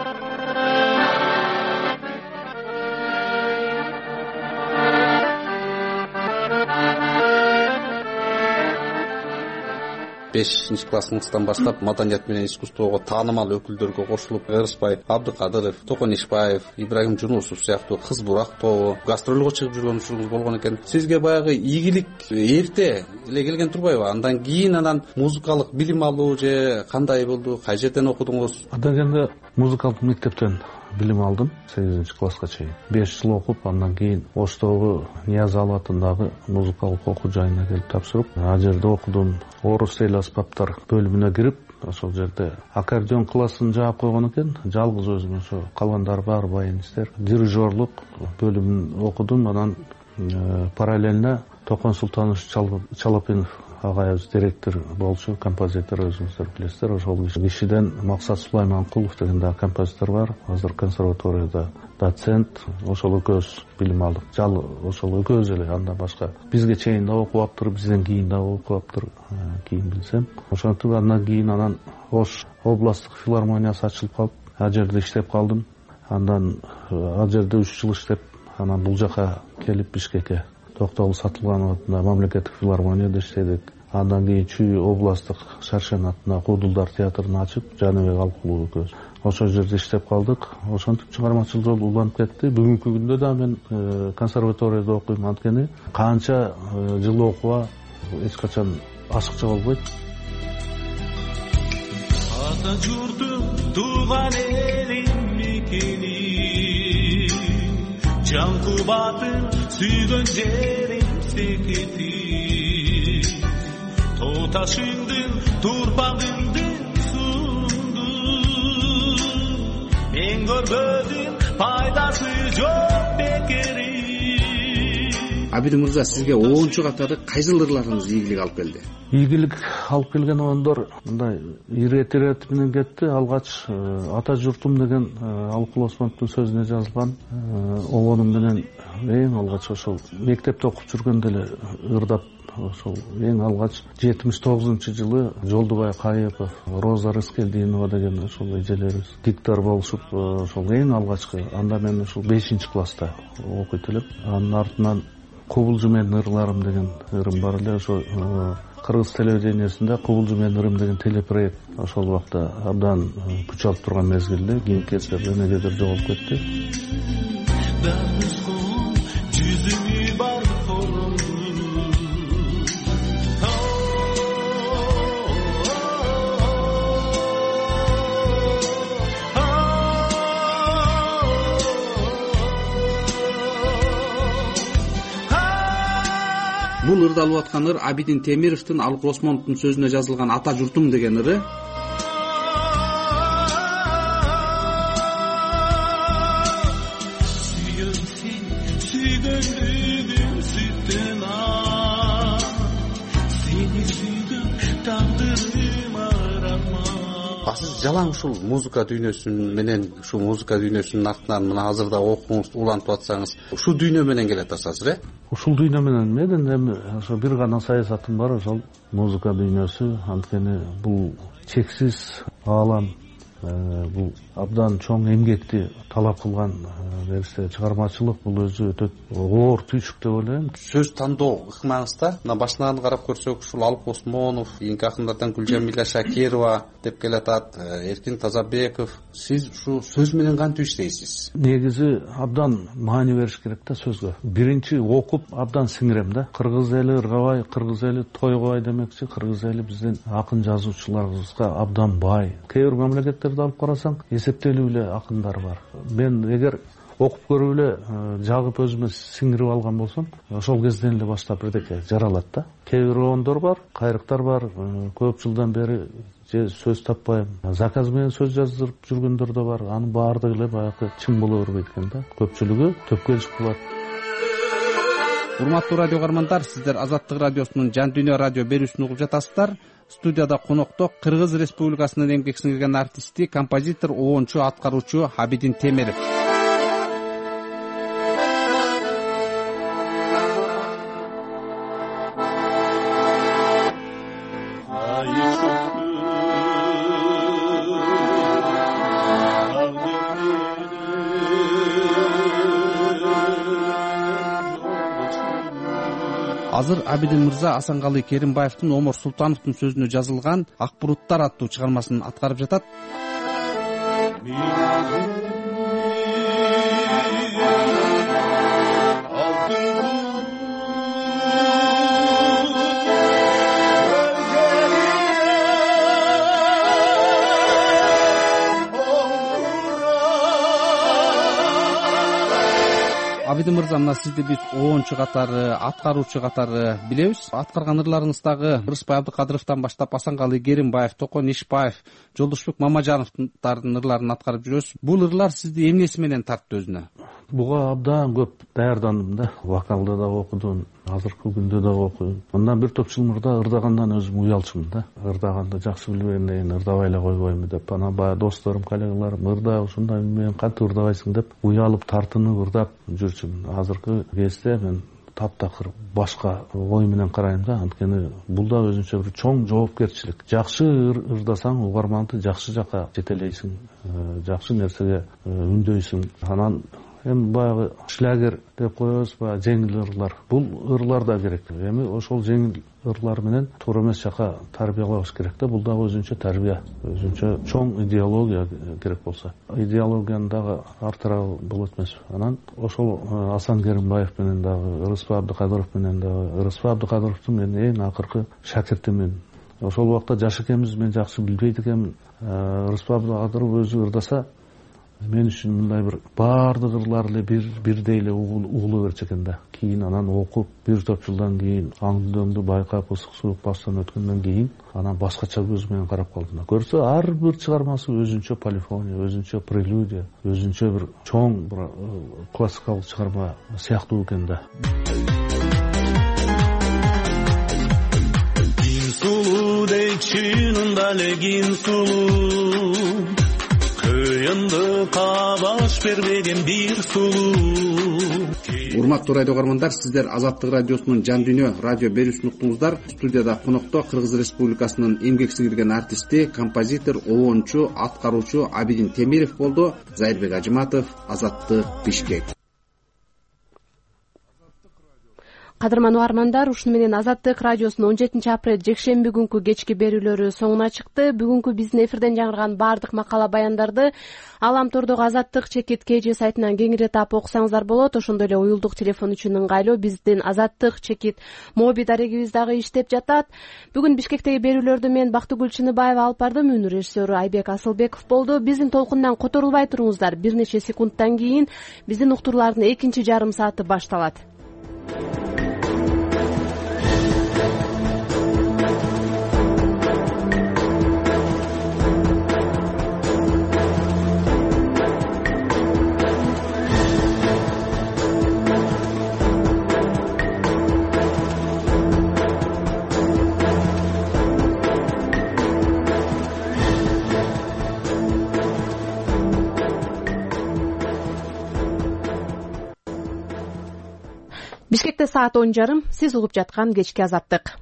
S11: бешинчи классыңыздан баштап маданият менен искусствого таанымал өкүлдөргө кошулуп, Ырысбай Абдыкадыров, Токон Ишбаев, Ибрагим Жунусов сыяктуу Кыз Бурак тобу гастролго чыгып жүргөн учуруңуз болгон экен. Сизге баягы ийгилик эрте эле келген турбайбы? Андан кийин анан музыкалык билим алуу же кандай болду? Кай жерден окудуңуз?
S12: Андан кийин музыкалык мектептен билим алдым сегизинчи класска чейин. беш жыл окуп, андан кийин Оштогу Нияз Алы атындагы музыкалык окуу жайына келип тапшырып, ал жерде окудум. Орус эл аспаптар бөлүмүнө кирип, ошол жерде аккордеон классын жаап койгон экен. Жалгыз өзүм, ошо калгандары баары баянисттер. Дирижерлук бөлүмүн окудум. Анан параллельно Токон Султанович Чалапинов агайыбыз директор болчу, композитор, өзүңүздөр билесиздер. Ошол кишиден Максат Сулайманкулов деген да композитор бар. Азыр консерваторияда доцент. Ошол экөөбүз билим алдык. Жал ошол экөөбүз эле, андан башка бизге чейин да окуп аптыр, бизден кийин да окуп аптыр, кийин билсем. Ошентип андан кийин анан Ош областтык филармониясы ачылып калып, ал жерде иштеп калдым. Андан ал жерде үч жыл иштеп, анан бул жака келип Бишкекке Токтогул Сатылганов атындагы мамлекеттик филармонияда иштедик. Андан кийин Чүй областтык Шаршен атындагы Куудулдар театрын ачып, Жаныбек Алкулов экөөбүз ошол жерде иштеп калдык. Ошентип чыгармачыл жол уланып кетти. Бүгүнкү күндө да мен консерваторияда окуйм, анткени канча жыл окуба эч качан ашыкча болбойт. Ата журтум, тууган элим мекени, жан кубатым, сүйгөн жерим секети, тоо ташыңдын, турпагыңдын сунду, мен көрбөдүм пайдасы жок бекери.
S11: Абидин мырза, сизге онунчу катары кайсыл ырларыңыз ийгилик алып келди?
S12: Ийгилик алып келген оңдор мындай ирет-ирет менен кетти. Алгач Ата журтум деген Алкул Осмоновдун сөзүнө жазылган обонум менен эң алгач ошол мектепте окуп жүргөндө эле ырдап, ошол эң алгач жетимиш тогузунчу жылы Жолдубай Кайыпов, Роза Рыскелдинова деген ошол эжелерибиз диктор болушуп, ошол эң алгачкы. Анда мен ушул бешинчи класста окуйт элем. Анын артынан Кубулжу менин ырларым деген ырым бар эле. Ошо кыргыз телевидениясында Кубулжу менин ырым деген телепроект ошол убакта абдан күч алып турган мезгилде кийинки кездерде негедир жоголуп кетти.
S11: бул ырды алып аткан ыр Абидин Темировдун Алык Осмоновдун сөзүнө жазылган Ата журтум деген ыры. Сиз жалаң ушул музыка дүйнөсүн менен, ушул музыка дүйнөсүнүн артынан мына азырда окуңуз, улантып атсаңыз, ушул дүйнө менен келет атасыз, э?
S12: Ушул дүйнө менен менин эми ошо бир гана саясатым бар, ошол музыка дүйнөсү. Анткени бул чексиз аалам, бул абдан чоң эмгекти талап кылган нерсе, чыгармачылык. Бул өзү өтө оор түйшүк деп ойлойм.
S11: Сөз тандоо ыкмаңызда мына башынан карап көрсөк, ушул Алык Осмонов, кийинки акындардан Гүлжамиля Шакирова деп келатат, Эркин Тазабеков. Сиз ушу сөз менен кантип иштейсиз?
S12: Негизи абдан маани бериш керек да сөзгө. Биринчи окуп абдан сиңирем да. Кыргыз эли ыргабай, кыргыз эли тойгобай демекчи, кыргыз эли биздин акын жазуучуларыбызга абдан бай. Кээ бир мамлекеттерди алып карасаң, эсептелүү эле акындар бар. Мен эгер окуп көрүп эле жагып өзүмө сиңирип алган болсом, ошол кезден эле баштап бирдеке жаралат да. Кээ бир оондор бар, кайрыктар бар, көп жылдан бери же сөз таппайм, заказ менен сөз жаздырып жүргөндөр да бар. Анын баардыгы эле баягы чын боло бербейт экен да. Көпчүлүгү төпкөлүшүп калат.
S11: Урматтуу радио каармандар, сиздер Азаттык радиосунун Жан Дүйнө радио берүүсүн угуп жатасыздар. Студияда конокто Кыргыз Республикасынын эмгек сиңирген артисти, композитор, оончу, аткаруучу Абидин Темиров. Азыр Абидин мырза Асанкалы Керимбаевдин Омар Султановдун сөзүнө жазылган Ак буруттар аттуу чыгармасын аткарып жатат. Абидин мырза, мына сизди биз оончу катары, аткаруучу катары билебиз. Аткарган ырларыңыздагы Ырысбай Абдыкадыровдон баштап Асанкалы Керимбаев, Токон Ишбаев, Жолдошбек Мамажановдун ырларын аткарып жүрөсүз. Бул ырлар сизди эмнеси менен тартты өзүнө?
S12: Буга абдан көп даярдандым да. Вокалда да окудум, азыркы күндө да окуйм. Мындан бир топ жыл мурда ырдагандан өзүм уялчумун да. Ырдаганды жакшы билбегенден ырдабай эле койбоймун деп, анан баягы досторум, коллегаларым ырда, ушундай менен кантип ырдабайсың деп уялып, тартынып ырдап жүрчүмүн. Азыркы кезде мен таптакыр башка ой менен карайм да. Анткени бул да өзүнчө бир чоң жоопкерчилик. Жакшы ырдасаң, угарманды жакшы жака жетелейсиң, жакшы нерсеге үндөйсүң. Анан эми баягы шлягер деп коебуз, баягы жеңил ырлар. Бул ырлар да керек. Эми ошол жеңил ырлар менен туура эмес жака тарбиялабыз керек да. Бул дагы өзүнчө тарбия, өзүнчө чоң идеология керек болсо. Идеологиянын дагы артырагы болот эмес. Анан ошол Асан Керимбаев менен дагы, Ырысбай Абдыкадыров менен дагы, Ырысбай Абдыкадыровдун мен эң акыркы шакиртимин. Ошол убакта жаш экенбиз, мен жакшы билбейт экенмин. Ырысбай Абдыкадыров өзү ырдаса, мен үчүн мындай бир баардык ырлар эле бир бирдей эле угула берчү экен да. Кийин анан окуп, бир топ жылдан кийин аңдөөңдү байкап, ысык суук бастан өткөндөн кийин анан башкача көз менен карап калдым. Көрсө, ар бир чыгармасы өзүнчө полифония, өзүнчө прелюдия, өзүнчө бир чоң бир классикалык чыгарма сыяктуу экен да. Кин сулуу дейт чынында эле кин сулуу, кыйынды кабаш бербеген бир сулуу.
S11: Урматтуу радио каармандар, сиздер Азаттык радиосунун Жан Дүйнө радио берүүсүн уктуңуздар. Студияда конокто Кыргыз Республикасынын эмгек сиңирген артисти, композитор, оончу, аткаруучу Абидин Темиров болду. Зайырбек Ажыматов, Азаттык, Бишкек.
S1: Кадырман угармандар, ушуну менен Азаттык радиосунун он жетинчи апрель жекшемби күнкү кечки берүүлөрү соңуна чыкты. Бүгүнкү биздин эфирден жаңырган баардык макала баяндарды Алам тордогу Азаттык чекит kg сайтынан кеңири таап окусаңыздар болот. Ошондой эле уюлдук телефон үчүн ыңгайлуу биздин Азаттык чекит моби дарегибиз дагы иштеп жатат. Бүгүн Бишкектеги берүүлөрдү мен Бактыгүл Чыныбаева алып бардым. Үнү режиссеру Айбек Асылбеков болду. Биздин толкундан которулбай туруңуздар. Бир нече секундтан кийин биздин уктуруулардын экинчи жарым сааты башталат. Бишкекте саат он жарым. Сиз угуп жаткан кечки азаттык.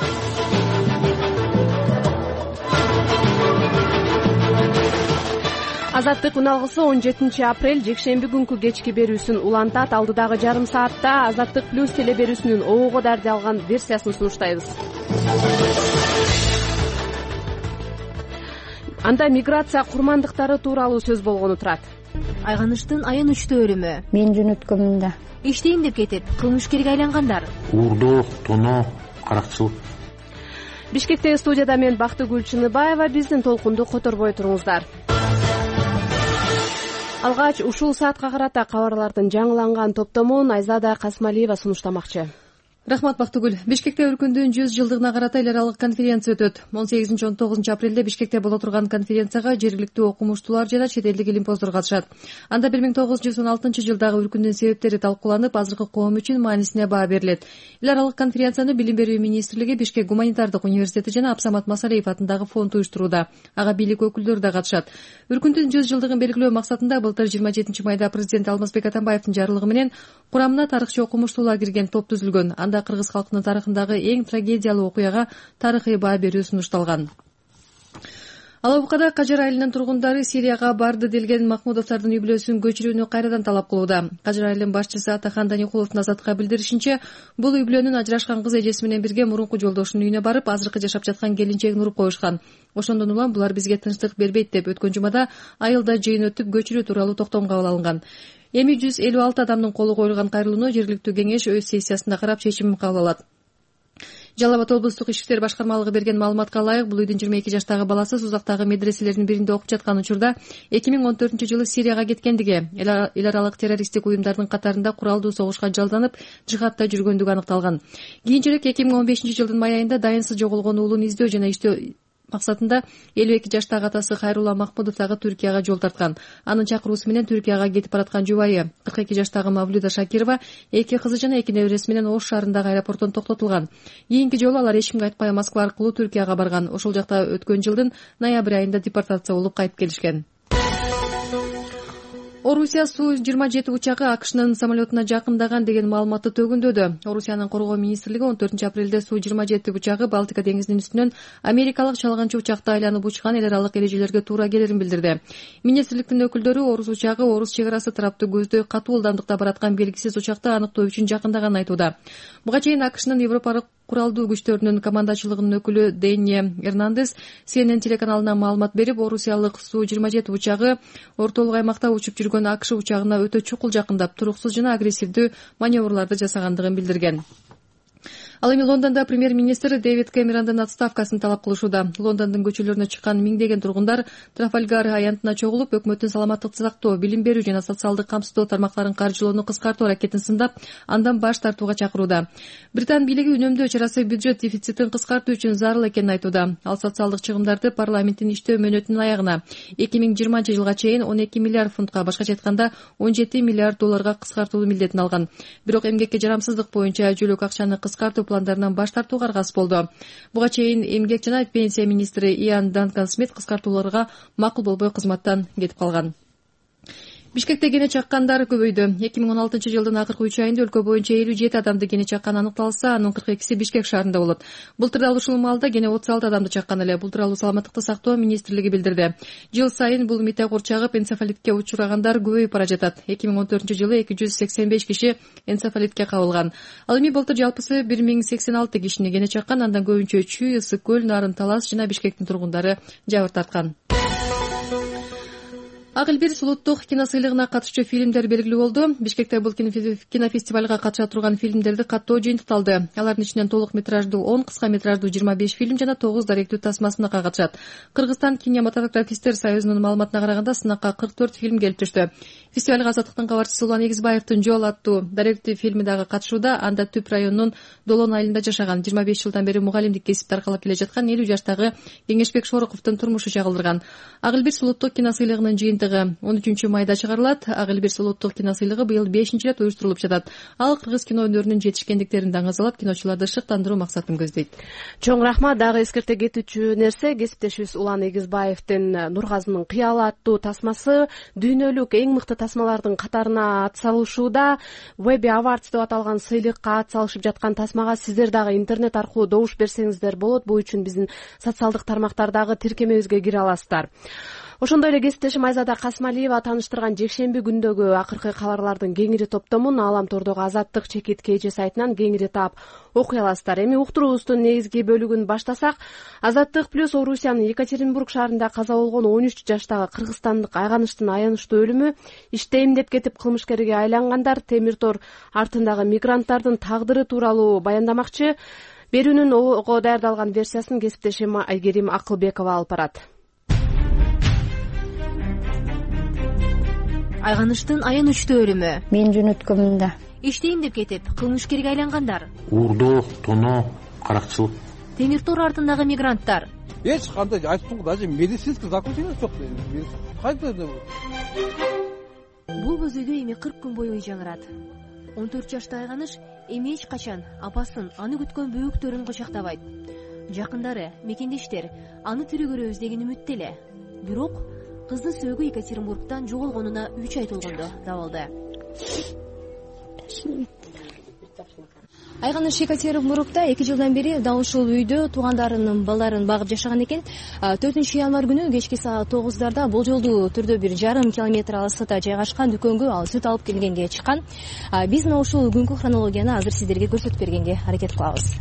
S1: Азаттык үналгысы он жетинчи апрель жекшемби күнкү кечки берүүсүн улантат. Алдыдагы жарым саатта Азаттык плюс теле берүүсүнүн оого дардалган версиясын сунуштайбыз. Анда миграция курмандыктары тууралуу сөз болгону турат.
S13: Айганыштын аянычтуу өлүмү.
S14: Мен жөнөткөмүн да.
S13: Иштейм деп кетип, кылмышкерге айлангандар.
S12: Уурдоо, тоноо, каракчылык.
S1: Бишкекте студияда мен Бактыгүл Чыныбаева. Биздин толкунду которбой туруңуздар. Алгач ушул саатка карата кабарлардын жаңыланган топтомун Айзада Касмалиева сунуштамакчы.
S2: Рахмат Бактыгүл. Бишкекте өлкөндүн жүз жылдыгына карата эл аралык конференция өтөт. он сегизинчи он тогузунчу апрелде Бишкекте боло турган конференцияга жергиликтүү окумуштуулар жана чет элдик илимпоздор катышат. Анда бир миң тогуз жүз он алтынчы жылдагы өлкөндүн себептери талкууланып, азыркы коом үчүн маанисине баа берилет. Эл аралык конференцияны Билим берүү министрлиги, Бишкек гуманитардык университети жана Абсамат Масалиев атындагы фонд уюштурууда. Ага бийлик өкүлдөрү да катышат. Өлкөндүн жүз жылдыгын белгилөө максатында былтыр жыйырма жетинчи майда президент Алмазбек Атамбаевдин жарлыгы менен курамына тарыхчы окумуштуулар кирген топ түзүлгөн. Анда кыргыз калкынын тарыхындагы эң трагедиялуу окуяга тарыхый баа берүү сунушталган. Алабукада Кажыр айылынын тургундары Сирияга барды делген Махмудовдордун үй бүлөсүн көчүрүүнү кайрадан талап кылууда. Кажыр айылынын башчысы Атахан Даникуловдун Азаттыкка билдиришинче, бул үй бүлөнүн ажырашкан кыз эжеси менен бирге мурунку жолдошунун үйүнө барып, азыркы жашап жаткан келинчегин уруп коюшкан. Ошондон улам булар бизге тынчтык бербейт деп өткөн жумада айылда жыйын өтүп көчүрүү тууралуу токтом кабыл алынган. Эми жүз элүү алты адамдын колу коюлган кайрылууну жергиликтүү кеңеш өз сессиясында карап чечим кабыл алат. Жалал Абад облустук ички иштер башкармалыгы берген маалыматка ылайык, бул үйдүн жыйырма эки жаштагы баласы Сузактагы медреселердин биринде окуп жаткан учурда эки миң он төртүнчү жылы Сирияга кеткендиги, эл аралык террористтик уюмдардын катарында куралдуу согушка жалданып, жихадта жүргөндүгү аныкталган. Кийинчерээк эки миң он бешинчи жылдын май айында дайынсыз жоголгон уулун издөө жана иштөө максатында элүү эки жаштагы атасы Хайрулла Махмудов дагы Түркияга жол тарткан. Анын чакыруусу менен Түркияга кетип бараткан жубайы кырк эки жаштагы Мавлюда Шакирова эки кызы жана эки небереси менен Ош шаарындагы аэропорттон токтотулган. Кийинки жолу алар эч кимге айтпай Москва аркылуу Түркияга барган. Ошол жакта өткөн жылдын ноябрь айында депортация болуп кайтып келишкен. Орусия Су жыйырма жети учагы АКШнын самолетуна жакындаган деген маалыматты төгүндөдү. Орусиянын коргоо министрлиги он төртүнчү апрелде Су жыйырма жети учагы Балтика деңизинин үстүнөн америкалык чалганчы учакты айланып учкан, эл аралык эрежелерге туура келерин билдирди. Министрликтин өкүлдөрү Орус учагы Орус чек арасы тарапты көздөй катуу ылдамдыкта бараткан белгисиз учакты аныктоо үчүн жакындаганын айтууда. Буга чейин АКШнын Европалык куралдуу күчтөрүнүн командачылыгынын өкүлү Дэнни Эрнандес Си Эн Эн телеканалына маалымат берип, орусиялык Су жыйырма жети учагы ортолук аймакта учуп жүргөн АКШ учагына өтө чукул жакындап, туруксуз жана агрессивдүү маневрларды жасагандыгын билдирген. Ал эми Лондондо премьер-министр Дэвид Кэмерондун отставкасын талап кылышууда. Лондондун көчөлөрүнө чыккан миңдеген тургундар Трафальгар аянтына чогулуп, өкмөттүн саламаттыкты сактоо, билим берүү жана социалдык камсыздоо тармактарын каржылоону кыскартуу аракетин сындап, андан баш тартууга чакырууда. Британ бийлиги үнөмдөө чарасы бюджет дефицитин кыскартуу үчүн зарыл экенин айтууда. Ал социалдык чыгымдарды парламенттин иштөө мөөнөтүнүн аягына эки миң жыйырманчы жылга чейин он эки миллиард фунтка, башкача айтканда он жети миллиард долларга кыскартуу милдетин алган. Бирок эмгекке жарамсыздык боюнча жөлөк акчаны кыскартуу пландарынан баш тартууга аргасыз болду. Буга чейин эмгек жана пенсия министри Иан Данкан Смит кыскартууларга макул болбой кызматтан кетип калган. Бишкекте кене чаккандар көбөйдү. эки миң он алтынчы жылдын акыркы үч айында өлкө боюнча элүү жети адамды кене чаккан аныкталса, анын кырк экиси Бишкек шаарында болот. Былтыр дал ушул маалда кене отуз алты адамды чаккан эле. Бул тууралуу саламаттыкты сактоо министрлиги билдирди. Жыл сайын бул метеор чагып, энцефалитке учурагандар көбөйүп бара жатат. эки миң он төртүнчү жылы эки жүз сексен беш киши энцефалитке кабылган. Ал эми былтыр жалпысы бир миң сексен алты кишини кене чаккан, андан көбүнчө Чүй, Ысык көл, Нарын Талас жана Бишкектин тургундары жабыр тарткан. Ак эл бир улуттук киносыйлыгына катышчу фильмдер белгилүү болду. Бишкекте бул кинофестивалга катыша турган фильмдерди каттоо жыйынтыкталды. Алардын ичинен толук метраждуу он, кыска метраждуу жыйырма беш фильм жана тогуз даректүү тасма сынакка катышат. Кыргызстан кинематографисттер союзунун маалыматына караганда, сынакка кырк төрт фильм келип түштү. Фестивалга Азаттыктын кабарчысы Улан Эгизбаевдин Жол аттуу даректүү фильми дагы катышууда. Анда Түп районунун Долон айылында жашаган, жыйырма беш жылдан бери мугалимдик кесипти аркалап келе жаткан элүү жаштагы Кеңешбек Шороковдун турмушу чагылдырган. Ак эл бир улуттук киносыйлыгынын жыйынтыгы жыйынтыгы он үчүнчү майда чыгарылат. Ак эл бир улуттук кино сыйлыгы быйыл бешинчи ирет уюштурулуп жатат. Ал кыргыз кино өнөрүнүн жетишкендиктерин даңазалап, киночуларды шыктандыруу максатын көздөйт.
S1: Чоң рахмат. Дагы эскерте кетүүчү нерсе, кесиптешибиз Улан Эгизбаевдин Нургазынын кыялы аттуу тасмасы дүйнөлүк эң мыкты тасмалардын катарына атсалышууда. Webby Awards деп аталган сыйлыкка атсалышып жаткан тасмага сиздер дагы интернет аркылуу добуш берсеңиздер болот. Бул үчүн биздин социалдык тармактардагы тиркемебизге кире аласыздар. Ошондой эле кесиптешим Айзада Касмалиева таныштырган жекшемби күндөгү акыркы кабарлардын кеңири топтомун Аалам Тордогу Азаттык чекит кж сайтынан кеңири таап окуй аласыздар. Эми уктуруубуздун негизги бөлүгүн баштасак, Азаттык плюс Орусиянын Екатеринбург шаарында каза болгон он үч жаштагы кыргызстандык Айганыштын аянычтуу өлүмү, иштейм деп кетип кылмышкерге айлангандар, темир тор артындагы мигранттардын тагдыры тууралуу баяндамакчы. Берүүнүн ого даярдалган версиясын кесиптешим Айгерим Акылбекова алып барат.
S13: Айганыштын аянычтуу өлүмү.
S14: Мен жөнөткөмүн да.
S13: Иштейм деп кетип кылмышкерге айлангандар.
S12: Уурдоо, тоноо, каракчылык.
S13: Темир тор артындагы мигранттар.
S15: Эч кандай айтып даже медицинский заключение жок. Кайда?
S13: Бул боз үйдө эми кырк күн бою үй жаңырат. он төрт жаштуу Айганыш эми эч качан апасын, аны күткөн бөөктөрүн кочактабайт. Жакындары, мекендештер аны тирүү көрөбүз деген үмүттө эле. Бирок кыздын сөөгү Екатеринбургтан жоголгонуна үч ай толгондо табылды. Айганыш Екатеринбургда эки жылдан бери дал ушул үйдө туугандарынын балдарын багып жашаган экен. төртүнчү январь күнү кечки саат тогуздарда болжолдуу түрдө бир жарым километр алыстыкта жайгашкан дүкөнгө ал сүт алып келгенге чыккан. Биз мына ушул күнгү хронологияны азыр сиздерге көрсөтүп бергенге аракет кылабыз.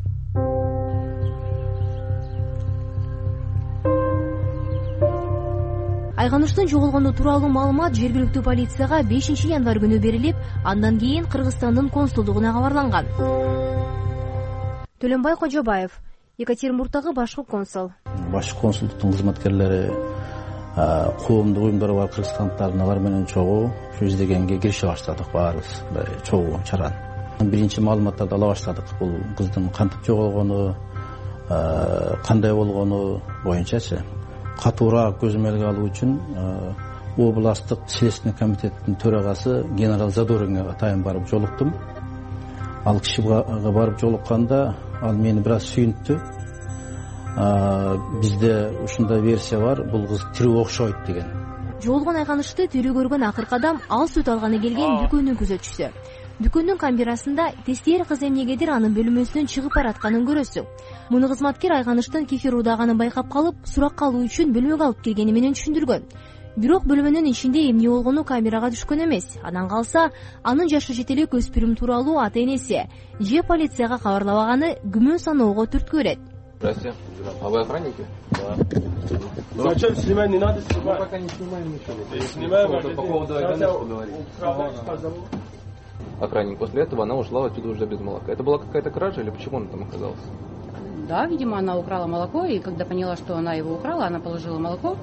S13: Айганыштын жоголгону тууралуу маалымат жергиликтүү полицияга бешинчи январь күнү берилип, андан кийин Кыргызстандын консулдугуна кабарланган. Төлөнбай Кожобаев, Екатеринбургдагы башкы консул.
S16: Башкы консулдуктун кызматкерлери, коомдук уюмдары бар кыргызстандыктардын алар менен чогуу ушу издегенге кирише баштадык баарыбыз, чогуу чаран. Биринчи маалыматтарды ала баштадык. Бул кыздын кантип жоголгону, кандай болгону боюнчачы катуураак көзөмөлгө алуу үчүн областтык Следственный комитеттин төрагасы генерал Задоринге атайын барып жолуктум. Ал кишиге барып жолукканда ал мени бир аз сүйүнттү. Бизде ушундай версия бар, бул кыз тирүү окшойт деген.
S13: Жоголгон Айганышты тирүү көргөн акыркы адам ал сүт алганы келген дүкөндүн күзөтчүсү. Дүкөндүн камерасында тестер кыз эмнегедир анын бөлмөсүнөн чыгып баратканын көрөсүң. Муну кызматкер Айганыштын кефир уудаганын байкап калып, сурак алуу үчүн бөлмөгө алып келгени менен түшүндүргөн. Бирок бөлмөнүн ичинде эмне болгону камерага түшкөн эмес. Анан калса, анын жашы жете элек өспүрүм тууралуу ата энеси же полицияга кабарламаганы күмөн саноого түрткү берет.
S17: Здрасте. А вы охранники? Да.
S18: Зачем снимать? Не надо снимать.
S17: Мы пока не снимаем ничего.
S18: Снимаем.
S17: По поводу Айганыша говорить. Охранник. После этого она ушла отсюда уже без молока. Это была какая-то кража или почему она там оказалась?
S19: Да, видимо, она украла молоко, и когда поняла, что она его украла, она положила молоко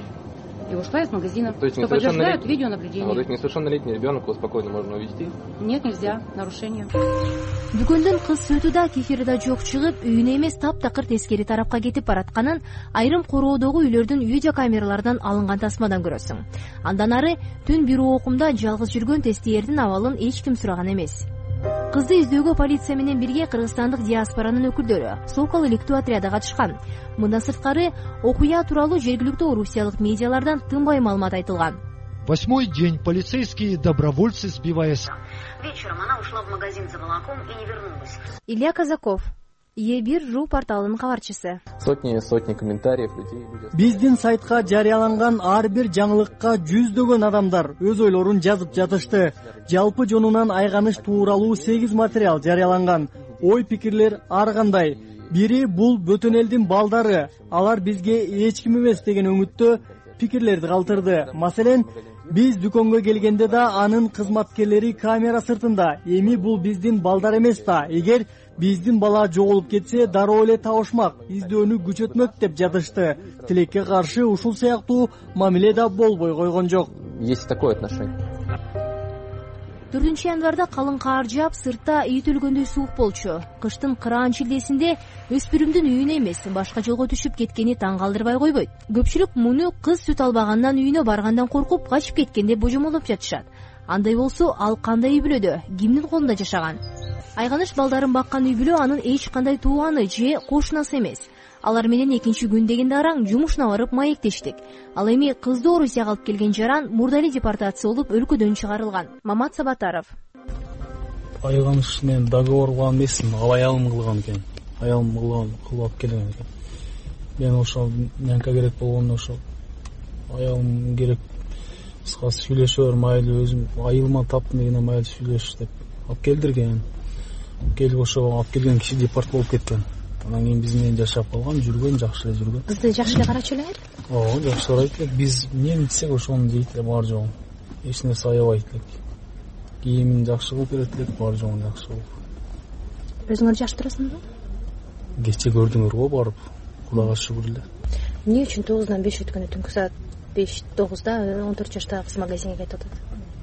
S19: и ушла из магазина.
S17: То есть
S19: что подтверждают видеонаблюдение.
S17: А, то есть несовершеннолетний ребенок его спокойно можно увезти?
S19: Нет, нельзя. Нарушение.
S13: Дүкөндүн кыз сөтү да кефири да жок чыгып, үйүнө эмес таптакыр тескери тарапка кетип баратканын айрым короодогу үйлөрдүн видеокамералардан алынган тасмадан көрөсүң. Андан ары түн бир окумда жалгыз жүргөн тестиердин абалын эч ким сураган эмес. Кызды издөөгө полиция менен бирге кыргызстандык диаспоранын өкүлдөрү Сокол иликтүү отряды катышкан. Мындан сырткары окуя тууралуу жергиликтүү орусиялык медиалардан тынбай маалымат айтылган.
S20: Восьмой день. Полицейские добровольцы, сбиваясь.
S21: Вечером она ушла в магазин за молоком и не вернулась.
S13: Илья Казаков, Е бир ру порталынын кабарчысы.
S17: Сотни и сотни комментариев людей.
S4: Биздин сайтка жарыяланган ар бир жаңылыкка жүздөгөн адамдар өз ойлорун жазып жатышты. Жалпы жонунан Айганыш тууралуу сегиз материал жарыяланган. Ой пикирлер ар кандай. Бири бул бөтөн элдин балдары, алар бизге эч ким эмес деген үмүттө пикирлерди калтырды. Маселен, биз дүкөнгө келгенде да анын кызматкерлери камера сыртында. Эми бул биздин балдар эмес да. Эгер биздин бала жоголуп кетсе, дароо эле табышмак, издөөнү күчөтмөк деп жатышты. Тилекке каршы ушул сыяктуу мамиле да болбой койгон жок.
S17: Есть такое отношение.
S13: төртүнчү январда калың каар жаап, сыртта ит өлгөндөй суук болчу. Кыштын кыраан шилдесинде өспүрүмдүн үйүнө эмес, башка жолго түшүп кеткени таң калтырбай койбойт. Көпчүлүк муну кыз сүт албагандан үйүнө баргандан коркуп качып кеткен деп божомолоп жатышат. Андай болсо, ал кандай үй бүлөдө, кимдин колунда жашаган? Айганыш балдарын баккан үй бүлө анын эч кандай тууганы же кошунасы эмес. Алар менен экинчи күн дегенде араң жумушуна барып маектештик. Ал эми кызды Орусияга алып келген жаран мурдали депортация болуп өлкөдөн чыгарылган. Мамат Сабатаров.
S14: Айганыш мен договор кылган эмесмин, ал аялым кылган экен. Аялым кылган, кылып алып келген экен. Мен ошол нянка керек болгондо ошол аялым керек. Кыскасы сүйлөшөр, майлы өзүм айылыма таптым дегенде майлы сүйлөш деп алып келдирген. Келип ошого алып келген киши депорт болуп кеткен. Анан кийин биз менен жашап калган, жүргөн, жакшы эле жүргөн.
S13: Кызды жакшы эле карачу эле?
S14: Ооба, жакшы карайт элек. Биз эмне десек ошону дейт эле бар жогун. Эч нерсе аябайт элек. Кийимин жакшы кылып берет элек, бар жогун жакшы кылып.
S13: Өзүңөр жакшы турасыңарбы?
S14: Кече көрдүңөр го барып, Кудайга шүгүр эле.
S13: Эмне үчүн тогуздан беш өткөндө түнкү саат беш тогузда он төрт жаштагы кыз магазинге кайтып атат?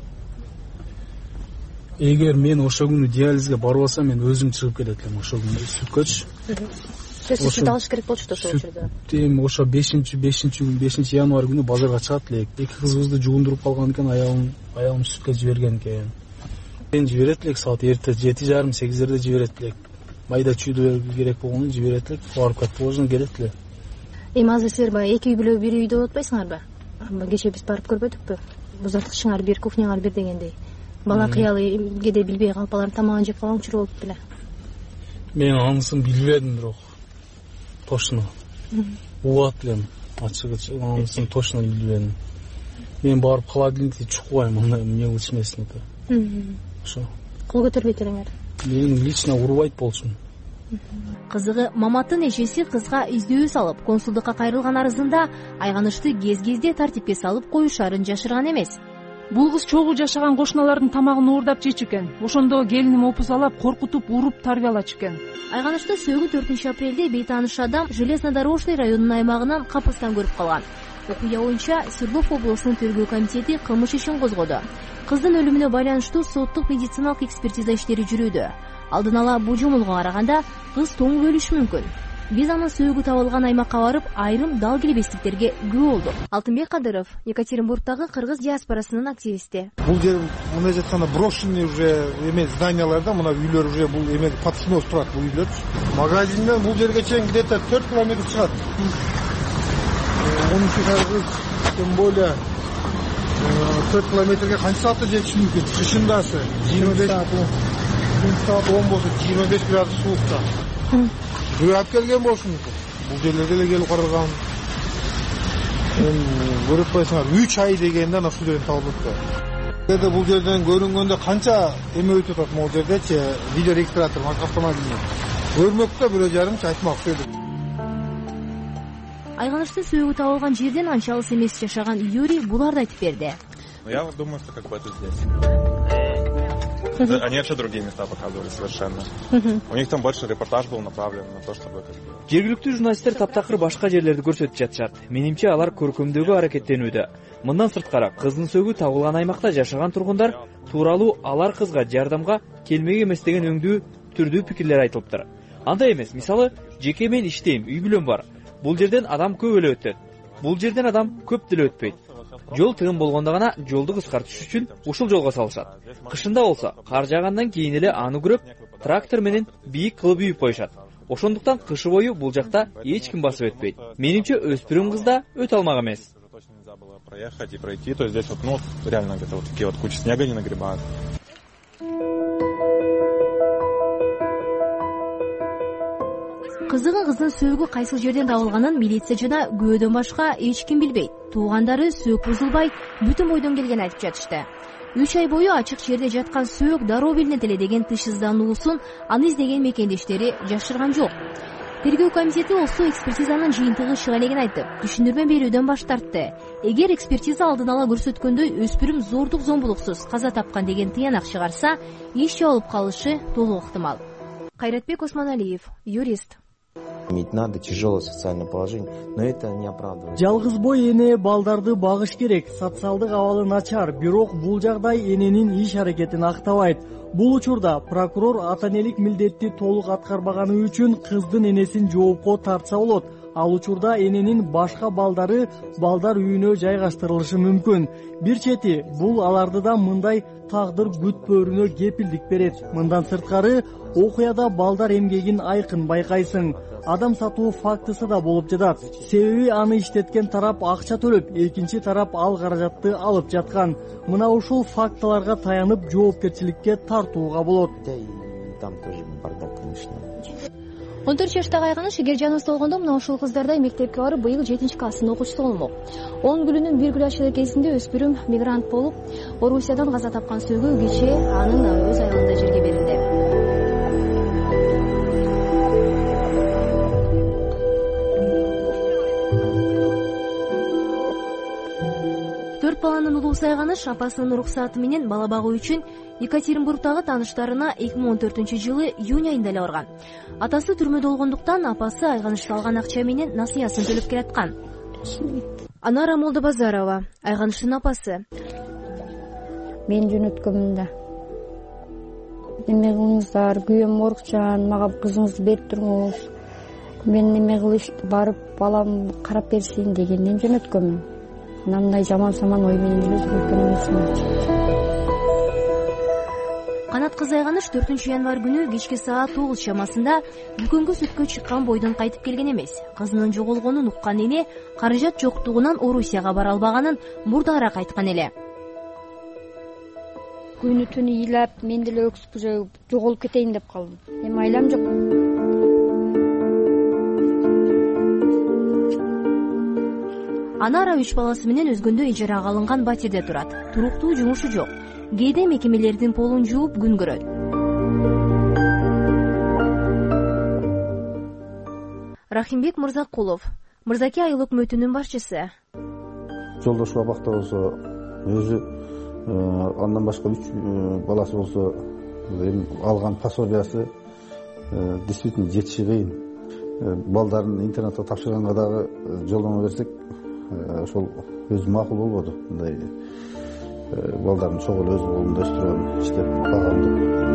S14: Эгер мен ошо күнү диализге барбасам, мен өзүм чыгып келет элем ошо күнү сүткөчү.
S13: Сөзсүз сүт алыш керек болчу да ошол жерде.
S14: Эми ошо бешинчи бешинчи күн бешинчи январь күнү базарга чыгат элек. Эки кызыбызды жугундуруп калган экен, аялым аялым сүткө жиберген экен. Мен жиберет элек саат эрте жети жарым сегиздерде жиберет элек. Майда чүйдө керек болгону жиберет элек, барып кат положено келет эле.
S13: Эми азыр силер баягы эки үй бүлө бир үйдө отпайсыңарбы? Кече биз барып көрбөдүкпү? Бузартыкчыңар бир, кухняңар бир дегендей. Бала кыялы кеде билбей калып, алар тамагын жеп калган учур болуп беле.
S14: Мен анысын билбедим, бирок точно угат элем, ачыгы анысын точно билбедим. Мен барып холодильникти чукпайм, мындай эмне ичмесиники. Ошо.
S13: Кол көтөрбөйт элеңер?
S14: Мен лично урбайт болчумун.
S13: Кызыгы Маматтын эжеси кызга издөө салып, консулдукка кайрылган арызында Айганышты кез-кезде тартипке салып коюшарын жашырган эмес.
S22: Бул кыз чогуу жашаган кошуналардын тамагын уурдап жечү экен. Ошондо келиним опузалап, коркутуп, уруп тарбиялачу экен.
S13: Айганышты сөөгү төртүнчү апрелде бейтааныш адам Железнодорожный районунун аймагынан капыстан көрүп калган. Окуя боюнча Свердлов облусунун тергөө комитети кылмыш ишин козгоду. Кыздын өлүмүнө байланыштуу соттук медициналык экспертиза иштери жүрүүдө. Алдын ала божомолго караганда кыз тоңуп өлүшү мүмкүн. Биз анын сөөгү табылган аймакка барып, айрым дал келбестиктерге күбө болдук. Алтынбек Кадыров, Екатеринбургдагы кыргыз диаспорасынын активисти.
S23: Бул жер мындайча айтканда брошенный уже эме зданияларда, мына үйлөр уже бул эме подсноз турат бул үйлөр. Магазинден бул жерге чейин где-то төрт километр чыгат. Мунчу кыргыз тем более төрт километрге канча саатта жетиши мүмкүн? Кышындасы жыйырма беш саат он болсо жыйырма беш градус суукта. Бирөө алып келген болушу мүмкүн. Бул жерлерге эле келип караган. Эми көрүп атпайсыңар, үч ай дегенде ушул жерден табылып атты. Эде бул жерден көрүнгөндө канча эме өтүп атат могул жердечи, видеорегистратор автомобилин. Көрмөктө бирөө жарымчы айтмак окшойт.
S13: Айганыштын сөөгү табылган жерден анча алыс эмес жашаган Юрий буларды айтып берди.
S24: Я думаю, что как бы это здесь. Они вообще другие места показывали совершенно. У них там больше репортаж был направлен на то, чтобы...
S25: Жергиликтүү журналисттер таптакыр башка жерлерди көрсөтүп жатышат. Менимче алар көркөмдөөгө аракеттенүүдө. Мындан сырткары кыздын сөөгү табылган аймакта жашаган тургундар тууралуу алар кызга жардамга келмек эмес деген өңдүү түрдүү пикирлер айтылыптыр. Андай эмес, мисалы, жеке мен иштейм, үй бүлөм бар. Бул жерден адам көп эле өтөт. Бул жерден адам көп деле өтпөйт. Жол тыгын болгондо гана жолду кыскартыш үчүн ушул жолго салышат. Кышында болсо, кар жаагандан кийин эле аны күрөп, трактор менен бийик кылып үйүп коюшат. Ошондуктан кышы бою бул жакта эч ким басып өтпөйт. Менимче өспүрүм кызда өтө алмак эмес.
S24: Проехать и пройти, то здесь вот, ну, реально где-то вот такие вот кучи снега не нагребают.
S13: Кызыгы кыздын сөөгү кайсыл жерден табылганын милиция жана күйөөдөн башка эч ким билбейт. Туугандары сөөк бузулбай, бүтүн бойдон келген айтып жатышты. үч ай бою ачык жерде жаткан сөөк дароо билинет эле деген тыш издануусун аны издеген мекендештери жашырган жок. Тергөө комитети болсо экспертизанын жыйынтыгы чыга элегин айтып, түшүндүрмө берүүдөн баш тартты. Эгер экспертиза алдын ала көрсөткөндөй өспүрүм зордук зомбулуксуз каза тапкан деген тыянак чыгарса, иш жабылып калышы толук ыктымал. Кайратбек Осмоналиев, юрист.
S3: Иметь надо тяжелое социальное положение, но это не оправдывает.
S5: Жалгыз бой эне балдарды багыш керек. Социалдык абалы начар, бирок бул жагдай эненин иш аракетин актабайт. Бул учурда прокурор ата-энелик милдетти толук аткарбаганы үчүн кыздын энесин жоопко тартса болот. Ал учурда эненин башка балдары балдар үйүнө жайгаштырылышы мүмкүн. Бир чети бул аларды да мындай тагдыр күтпөрүнө кепилдик берет. Мындан сырткары окуяда балдар эмгегин айкын байкайсың. Адам сатуу фактысы да болуп жатат. Себеби аны иштеткен тарап акча төлөп, экинчи тарап ал каражатты алып жаткан. Мына ушул фактыларга таянып жоопкерчиликке тартууга болот.
S3: Там тоже бардак, конечно.
S13: он төрт жаштагы Айганыш Эгержанов болгондо мына ушул кыздардай мектепке барып быйыл жетинчи класстын окуучусу болмок. он гүлүнүн бир гүл ачылар кезинде өспүрүм мигрант болуп, Орусиядан каза тапкан сөөгү кечээ анын өз айылында жерге берилди. Төрт баланын улуусу Айганыш апасынын уруксаты менен бала багуу үчүн Екатеринбургдагы тааныштарына эки миң он төртүнчү жылы июнь айында эле барган. Атасы түрмөдө болгондуктан апасы Айганышты алган акча менен насыясын төлөп келаткан. Анара Молдобазарова, Айганыштын апасы.
S6: Мен жөнөткөмүн да. Эме кылыңыздар, күйөөм оорукчан, мага кызыңызды берип туруңуз. Мен эме кылыш барып балам карап берсин дегенден жөнөткөмүн. Мындай жаман саман ой менен жүргөн эмесмин.
S13: Канат кыз Айганыш төртүнчү январь күнү кечки саат тогуз чамасында дүкөнгө сүткө чыккан бойдон кайтып келген эмес. Кызынын жоголгонун уккан эне каражат жоктугунан Орусияга бара албаганын мурдараак айткан эле.
S6: Күнү түнү ыйлап, мен деле өксүп жоголуп кетейин деп калдым. Эми айлам жок.
S13: Анара үч баласы менен өзгөндө ижарага алынган батирде турат. Туруктуу жумушу жок. Кээде мекемелердин полун жууп күн көрөт. Рахимбек Мырзакулов, Мырзаке айыл өкмөтүнүн башчысы.
S16: Жолдош абакта болсо өзү андан башка үч баласы болсо алган пособиясы действительно жетиши кыйын. Балдарын интернетке тапшырганга дагы жолдомо берсек, ошол өзү макул болбоду. Мындай балдардын чогуу өз колунда өстүргөн иштеп багамдык.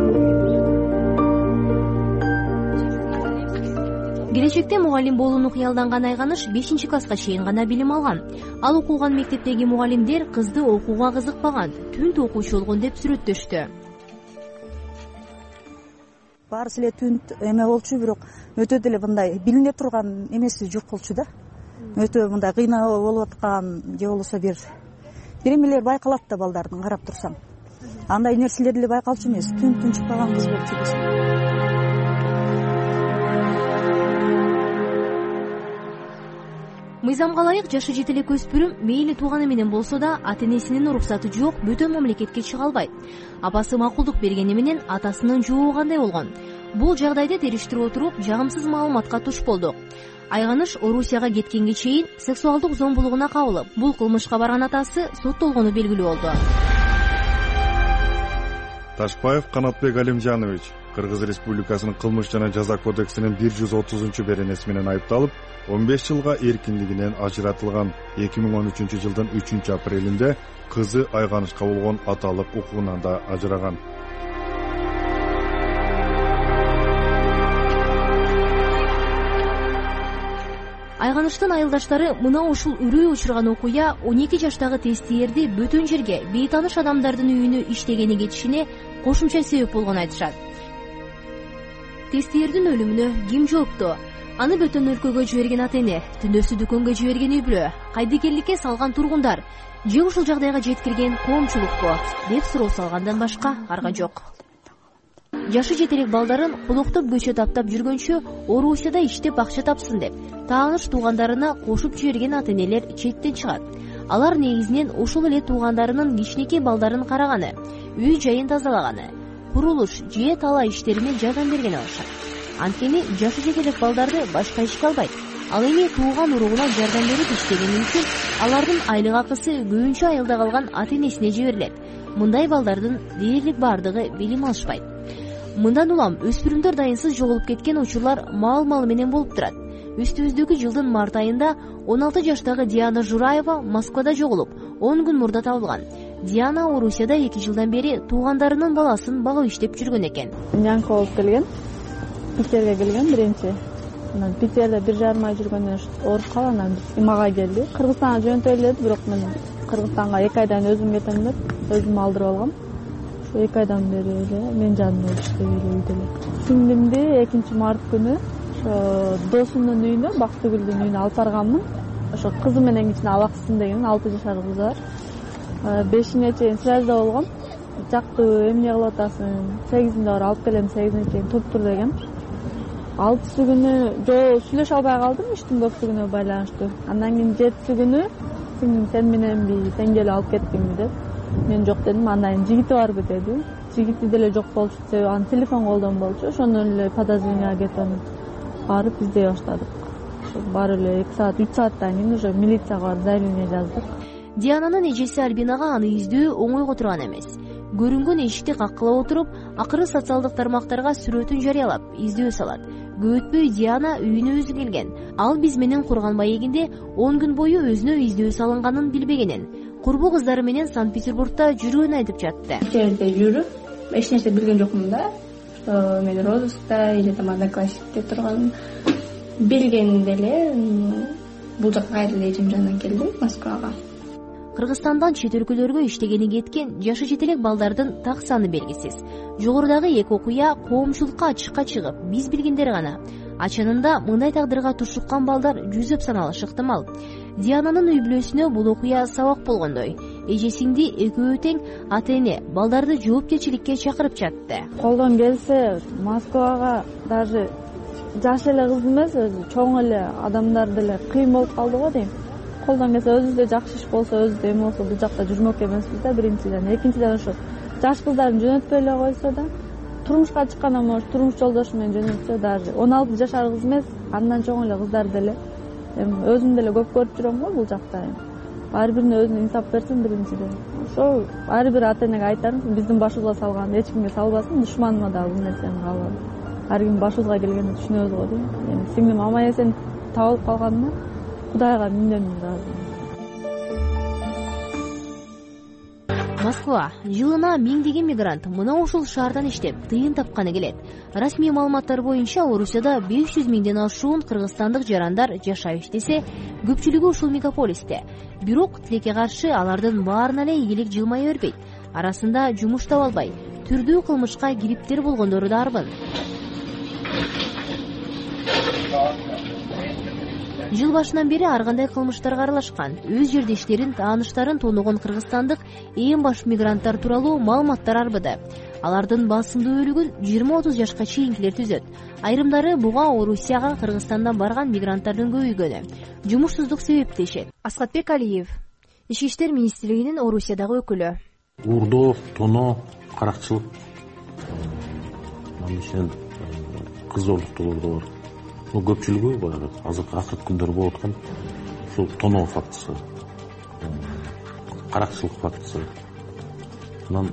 S13: Келечекте мугалим болууну кыялданган Айганыш бешинчи класска чейин гана билим алган. Ал окуган мектептеги мугалимдер кызды окууга кызыкпаган, түнт окуучу болгон деп сүрөттөштү.
S7: Баарысы эле түнт эме болчу, бирок өтө деле мындай билине турган эмеси жок болчу да. Өтө мындай кыйноо болуп аткан же болбосо бир бир эмелер байкалат да балдардын карап турсаң. Андай нерселер деле байкалчу эмес, түн тынчыкпаган кыз болуп жүрөсүң.
S13: Мыйзамга ылайык жашы жете элек өспүрүм мейли тууганы менен болсо да ата-энесинин уруксаты жок бүтөн мамлекетке чыга албайт. Апасы макулдук бергени менен атасынын жообу кандай болгон? Бул жагдайды териштирип отуруп жагымсыз маалыматка туш болдук. Айганыш Орусияга кеткенге чейин сексуалдык зомбулугуна кабылып, бул кылмышка барган атасы соттолгону белгилүү болду.
S8: Ташпаев Канатбек Алимжанович Кыргыз Республикасынын кылмыш жана жаза кодексинин бир жүз отузунчу беренеси менен айыпталып, он беш жылга эркиндигинен ажыратылган. эки миң он үчүнчү жылдын үчүнчү апрелинде кызы Айганышка болгон аталык укугунан да ажыраган.
S13: Айганыштын айылдаштары мына ушул үрүү учурган окуя он эки жаштагы тестиерди бөтөн жерге бейтаныш адамдардын үйүнө иштегени кетишине кошумча себеп болгонун айтышат. Тестиердин өлүмүнө ким жоопту? Аны бөтөн өлкөгө жиберген ата-эне, түндөсү дүкөнгө жиберген үй бүлө, кайдыгерликке салган тургундар же ушул жагдайга жеткирген коомчулукпу деп суроо салгандан башка арга жок. Жашы жете элек балдарын кулоктоп көчө таптап жүргөнчө Орусияда иштеп акча тапсын деп тааныш туугандарына кошуп жиберген ата-энелер четтен чыгат. Алар негизинен ушул эле туугандарынын кичинекей балдарын караганы, үй жайын тазалаганы, курулуш же талаа иштерине жардам берген алышат. Анткени жашы жете элек балдарды башка ишке албайт. Ал эми тууган уругуна жардам берип иштегени үчүн алардын айлык акысы көбүнчө айылда калган ата-энесине жиберилет. Мындай балдардын дээрлик бардыгы билим алышпайт. Мындан улам өспүрүмдөр дайынсыз жоголуп кеткен учурлар маал-мал менен болуп турат. үстүбүздөгү жылдын март айында он алты жаштагы Диана Жураева Москвада жоголуп, он күн мурда табылган. Диана Орусияда эки жылдан бери туугандарынын баласын багып иштеп жүргөн экен.
S1: Нянка болуп келген. Питерге келген биринчи. Анан Питерде бир жарым ай жүргөндөн ооруп калган, анан Имага келди. Кыргызстанга жөнөтөлү деди, бирок мен Кыргызстанга эки айдан өзүм кетем деп, өзүм алдырып алгам. Ошо эки айдан бери эле мен жанымда иштеп үйдө эле. Сиңдимди экинчи март күнү ошо досумдун үйүнө, Бактыгүлдүн үйүнө алып барганмын. Ошо кызы менен кичине абаксызсың деген алты жашар кызы бар. бешине чейин связьда болгом. Жактуу эмне кылып атасың? сегизинде бар алып келем, сегизине чейин туруп тур деген. алтысы күнү жо сүйлөшө албай калдым иштин көптүгүнө байланыштуу. Андан кийин жетиси күнү сиңдим сен мененби, сен келип алып кеттиңби деп. Мен жок дедим. Андан кийин жигити барбы деди. Жигити деле жок болчу, себеби анын телефон колдон болчу. Ошондон эле подозрение кетип барып издей баштадык. Баары эле эки саат, үч сааттан кийин уже милицияга барып заявление жаздык.
S13: Диананын эжеси Альбинага аны издөө оңойго турган эмес. Көрүнгөн эшикти каккылап отуруп, акыры социалдык тармактарга сүрөтүн жарыялап, издөө салат. Көп өтпөй Диана үйүнө өзү келген. Ал биз менен курган маегинде он күн бою өзүнө издөө салынганын билбегенин, курбу кыздары менен Санкт-Петербургда жүргөнүн айтып жатты.
S2: Жерде жүрүп, эч нерсе билген жокмун да. Что мен розыскта или там одноклассникте турган билгенде эле бул жакка кайра эле эжем жанынан келдим, Москвага.
S13: Кыргызстандан чет өлкөлөргө иштегени кеткен жашы жете элек балдардын так саны белгисиз. Жогорудагы эки окуя коомчулукка ачыкка чыгып, биз билгендер гана. Ачанында мындай тагдырга тушуккан балдар жүзөп саналышы ыктымал. Диананын үй бүлөсүнө бул окуя сабак болгондой. Эжесиңди экөө тең ата-эне балдарды жоопкерчиликке чакырып жатты.
S1: Колдон келсе Москвага даже жаш эле кыз эмес, өзү чоң эле адамдар деле кыйын болуп калды го дейм. Колдон келсе өзүбүздө жакшы иш болсо, өзүбүздө эме болсо бул жакта жүрмөк эмеспиз да, биринчиден. Экинчиден ошо жаш кыздарын жөнөтпөй эле койсо да, турмушка чыккандан может турмуш жолдошу менен жөнөтсө, даже он алты жашар кыз эмес, андан чоң эле кыздар деле. Эми өзүм деле көп көрүп жүрөм го бул жакта. Ар бирине өзүнө инсап берсин биринчиден. Ошо ар бир ата-энеге айтарым, биздин башыбызга салган эч кимге салбасын, душманыма да бул нерсени калбасын. Ар ким башыбызга келгенди түшүнөбүз го дейм. Эми сиңдим аман эсен табылып калганына Кудайга миңден миң ыраазымын.
S13: Москва жылына миңдеген мигрант мына ушул шаардан иштеп, тыйын тапканы келет. Расмий маалыматтар боюнча Орусияда беш жүз миңден ашуун кыргызстандык жарандар жашайт десе, көпчүлүгү ушул мегаполисте. Бирок тилекке каршы алардын баарына эле ийгилик жылмай бербейт. Арасында жумуш таба албай, түрдүү кылмышка кириптер болгондору да арбын. Жыл башынан бери ар кандай кылмыштарга аралашкан, өз жердештерин, тааныштарын тоногон кыргызстандык эң баш мигранттар тууралуу маалыматтар арбыды. Алардын басымдуу бөлүгүн жыйырма отуз жашка чейинкилер түзөт. Айрымдары буга Орусияга Кыргызстандан барган мигранттардын көбөйгөнү, жумушсуздук себеп дешет. Аскатбек Алиев, Ички иштер министрлигинин Орусиядагы өкүлү.
S12: Уурдоо, тоно, каракчылык, анын ичинен кыз зорлуктуулар да бар. Көпчүлүгү баягы азыркы акыркы күндөр болуп аткан ушул тоноо фактысы, каракчылык фактысы, анан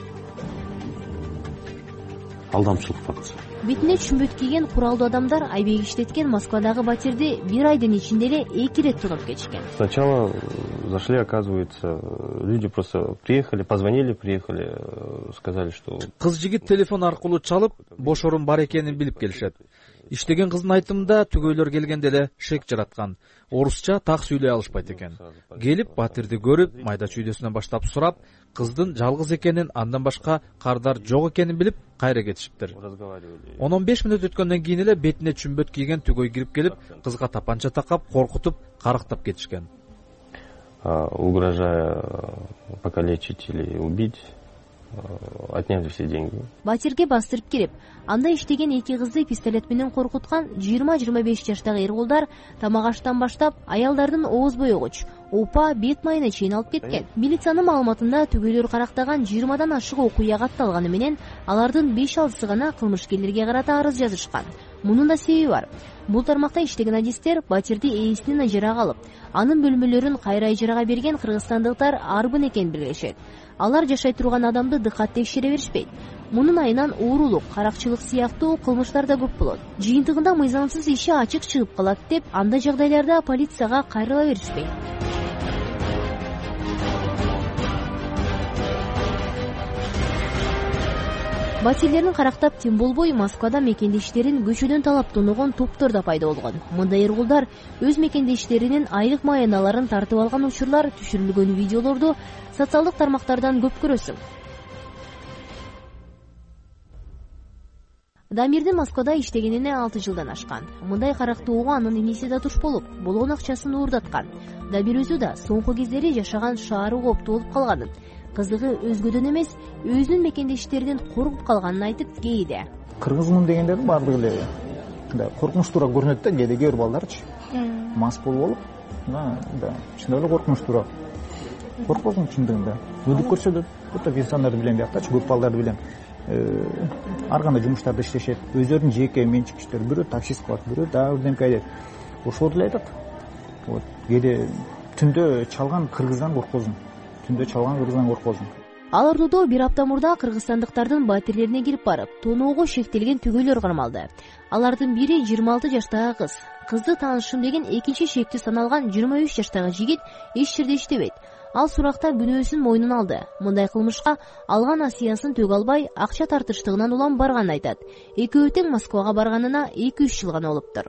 S12: алдамчылык фактысы.
S13: Бетине чүмбөт кийген куралдуу адамдар айбек иштеткен Москвадагы батирди бир айдын ичинде эле эки ирет тунуп кетишкен.
S9: Сначала зашли, оказывается, люди просто приехали, позвонили, приехали, сказали, что...
S25: Кыз жигит телефон аркылуу чалып, бош орун бар экенин билип келишет. Иштеген кыздын айтымында түгөйлөр келгенде эле шек жараткан. Орусча так сүйлөй алышпайт экен. Келип батирди көрүп, майда чүйдөсүнөн баштап сурап, кыздын жалгыз экенин, андан башка кардар жок экенин билип, кайра кетишиптир. он он беш мүнөт өткөндөн кийин эле бетине чүмбөт кийген түгөй кирип келип, кызга тапанча такап, коркутуп, карыктап кетишкен.
S9: Угрожая покалечить или убить, отняли все деньги.
S13: Батирге бастырып кирип, анда иштеген эки кызды пистолет менен коркуткан жыйырма жыйырма беш жаштагы эркулдар тамак аштан баштап аялдардын ооз боёгуч, упа, бет майына чейин алып кеткен. Милициянын маалыматында түгөйлөр карактаган жыйырмадан ашык окуя катталганы менен алардын беш алтысы гана кылмышкерлерге карата арыз жазышкан. мунун да себеби бар. Бул тармакта иштеген адистер батирди ээсинен ажырага алып, анын бөлмөлөрүн кайра ижарага берген кыргызстандыктар арбын экенин белгилешет. Алар жашай турган адамды дыкат текшере беришпейт. Мунун айынан уурулук, каракчылык сыяктуу кылмыштар да көп болот. Жыйынтыгында мыйзамсыз иши ачык чыгып калат деп, андай жагдайларда полицияга кайрыла беришпейт. Батирлерин карактап тим болбой Москвада мекендештерин көчөдөн талап тоногон топтор да пайда болгон. Мындай эргулдар өз мекендештеринин айлык маяналарын тартып алган учурлар түшүрүлгөн видеолорду социалдык тармактардан көп көрөсүң. Дамирдин Москвада иштегенине алты жылдан ашкан. Мындай карактоого анын инеси да туш болуп, болгон акчасын уурдаткан. Дамир өзү да соңку кездери жашаган шаары кооптуу болуп калганын, кызыгы өзгөдөн эмес, өзүнүн мекендештеринен коркуп калганын айтып кээде.
S10: Кыргызмын дегендердин баардыгы эле мындай коркунучтуураак көрүнөт да, кээде кээ бир балдарчы. Мас болуп алып, да, чындап эле коркунучтуураак. Коркпосуң чындыгында. Өдүк көрсөтөт. Бутта пенсионерди билем биякчы, көп балдарды билем. Ар кандай жумуштарда иштешет. Өздөрүнүн жеке менчик иштери, бирөө таксист кылат, бирөө дагы бирдемке айтат. Ошол деле айтат. Вот, кээде түндө чалган кыргыздан коркпосуң. Түндө чалган кыргыздан коркпосуң.
S13: Ал ортодо бир апта мурда кыргызстандыктардын батирлерине кирип барып, тоноого шектелген түгөйлөр кармалды. Алардын бири жыйырма алты жаштагы кыз. Кызды таанышым деген экинчи шектүү саналган жыйырма үч жаштагы жигит эч жерде иштебейт. Ал суракта күнөөсүн мойнуна алды. Мындай кылмышка алган асыясын төг албай, акча тартыштыгынан улам барганын айтат. Экөө тең Москвага барганына эки үч жыл гана болуптур.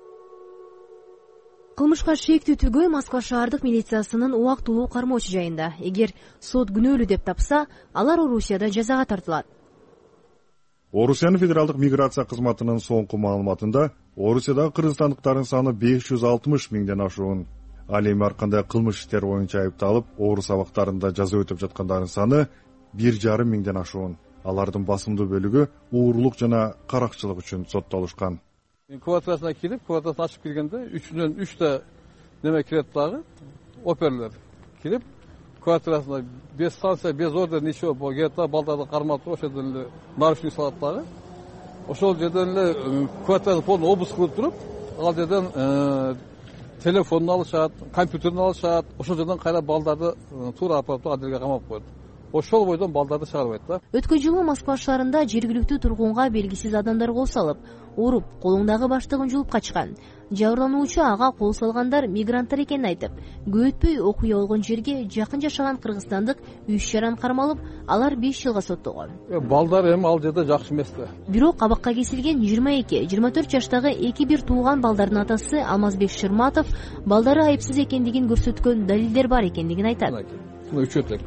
S13: Кылмышка шектүү түгөй Москва шаардык милициясынын убактылуу кармоочу жайында. Эгер сот күнөөлүү деп тапса, алар Орусияда жазага тартылат.
S8: Орусиянын федералдык миграция кызматынын соңку маалыматында Орусиядагы кыргызстандыктардын саны беш жүз алтымыш миңден ашуун. Ал эми ар кандай кылмыш иштер боюнча айыпталып, орус абактарында жаза өтөп жаткандардын саны бир жарым миңден ашуун. Алардын басымдуу бөлүгү уурулук жана каракчылык үчүн соттолушкан.
S11: Квартирасына кирип, квартирасын ачып киргенде үчүнөн үчтө неме кирет дагы, оперлер кирип, квартирасына без санкция, без ордер ничего келет да, балдарды кармап туруп, ошол жерден эле нарушник салат дагы. Ошол жерден эле квартираны полный обыск кылып туруп, ал жерден телефонун алышат, компьютерин алышат, ошол жерден кайра балдарды туура апарып адилге камап коет. Ошол бойдон балдарды чыгарбайт да.
S13: Өткөн жылы Москва шаарында жергиликтүү тургунга белгисиз адамдар кол салып, уруп, колуңдагы баштыгын жулуп качкан. Жабырлануучу ага кол салгандар мигранттар экенин айтып, көп өтпөй окуя болгон жерге жакын жашаган кыргызстандык үч жаран кармалып, алар беш жылга соттолгон.
S11: Балдар эми ал жерде жакшы эмес да.
S13: Бирок кабакка кесилген жыйырма эки жыйырма төрт жаштагы эки бир тууган балдардын атасы Алмазбек Шырматов балдары айыпсыз экендигин көрсөткөн далилдер бар экендигин айтат.
S11: Үчөө тең.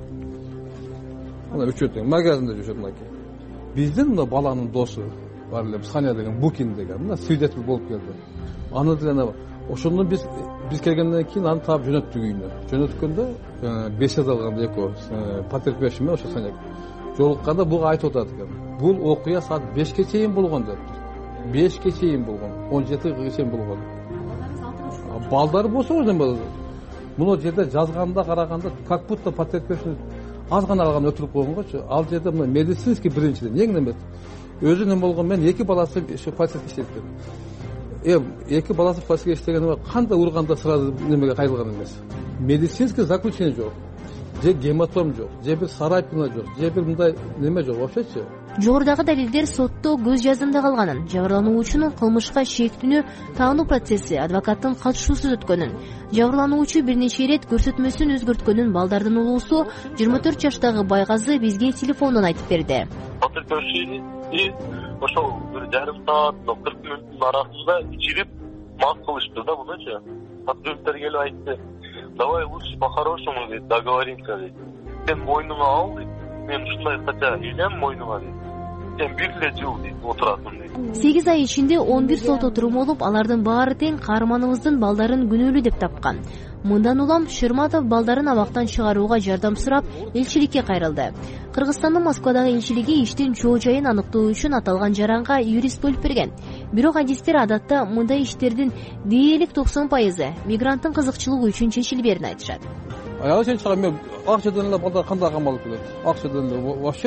S11: Мына үчөө тең магазинде жүрөт мынакей. Биздин мына баланын досу бар эле, Саня деген, Букин деген, мына свидетель болуп келди. Аны деле ошондо биз биз келгенден кийин аны таап жөнөттүк үйүнө. Жөнөткөндө беседа алган экөө потерпевший менен ошо Саня жолукканда буга айтып атат экен. Бул окуя саат бешке чейин болгон деп. бешке чейин болгон, он жетиге чейин болгон. Балдары болсо эме муну жерде жазганда караганда как будто потерпевший аз гана алган өтүрүп койгонгочу, ал жерде мына медицинский биринчиден эң неме өзүнүн болгон менен эки баласы ошо полицейде иштейт экен. Эм эки баласы полицейде иштеген кандай урганда сразу немеге кайрылган эмес. Медицинский заключение жок. Же гематом жок, же бир царапина жок, же бир мындай неме жок вообще-чы.
S13: Жогорудагы далилдер сотто көз жазымда калганын, жабырлануучунун кылмышка шектүүнү таануу процесси адвокаттын катышуусуз өткөнүн, жабырлануучу бир нече ирет көрсөтмөсүн өзгөрткөнүн балдардын улуусу жыйырма төрт жаштагы Байгазы бизге телефондон айтып берди.
S15: Потерпевший ошол бир жарым саат, кырк мүнөттүн арасында ичирип мас кылышты да мунучу. Патрульдер келип айтты: "Давай лучше по-хорошему договоримся", дейт. "Сен мойнуңа ал", дейт. "Мен ушундай кача үйлем мойнуңа", дейт. "Сен бир эле жыл дейт отурасың", дейт.
S13: сегиз ай ичинде он бир сот отуруму болуп, алардын баары тең каарманыбыздын балдарын күнөөлүү деп тапкан. Мындан улам Шырматов балдарын абактан чыгарууга жардам сурап, элчиликке кайрылды. Кыргызстандын Москвадагы элчилиги иштин чоо жайын аныктоо үчүн аталган жаранга юрист бөлүп берген. Бирок адистер адатта мындай иштердин дээрлик токсон пайызы мигранттын кызыкчылыгы үчүн чечилберин айтышат.
S11: Аял сен чыгам, мен акчадан эле балдар кандай камалып келет. Акчадан эле вообще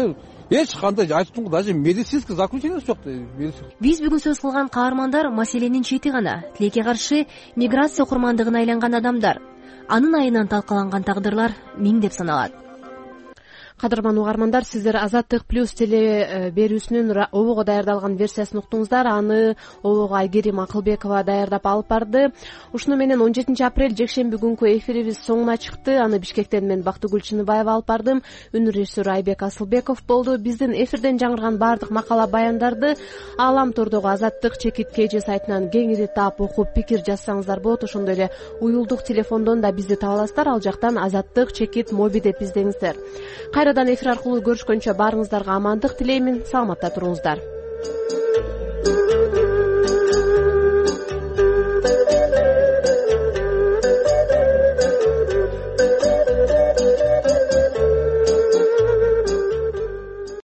S11: эч кандай айтыптым го даже медицинский заключениеси жок.
S13: Биз бүгүн сөз кылган каармандар маселенин чети гана, тилекке каршы миграция окурмандыгына айланган адамдар. Анын айынан талкаланган тагдырлар миңдеп саналат.
S4: Кадырман угармандар, сиздер Азаттык плюс теле берүүсүнүн обого даярдалган версиясын уктуңуздар. Аны обого Айгерим Акылбекова даярдап алып барды. Ушуну менен он жетинчи апрель жекшемби күнкү эфирибиз соңуна чыкты. Аны Бишкектен мен Бактыгүл Чыныбаева алып бардым. Үнү режиссеру Айбек Асылбеков болду. Биздин эфирден жаңырган баардык макала баяндарды Алам тордогу Азаттык чекит кж сайтынан кеңири таап окуп пикир жазсаңыздар болот. Ошондой эле уюлдук телефондон да бизди таба аласыздар. Ал жактан Азаттык чекит моби деп издеңиздер. Кайрадан эфир аркылуу көрүшкөнчө баарыңыздарга амандык тилеймин. Саламатта туруңуздар.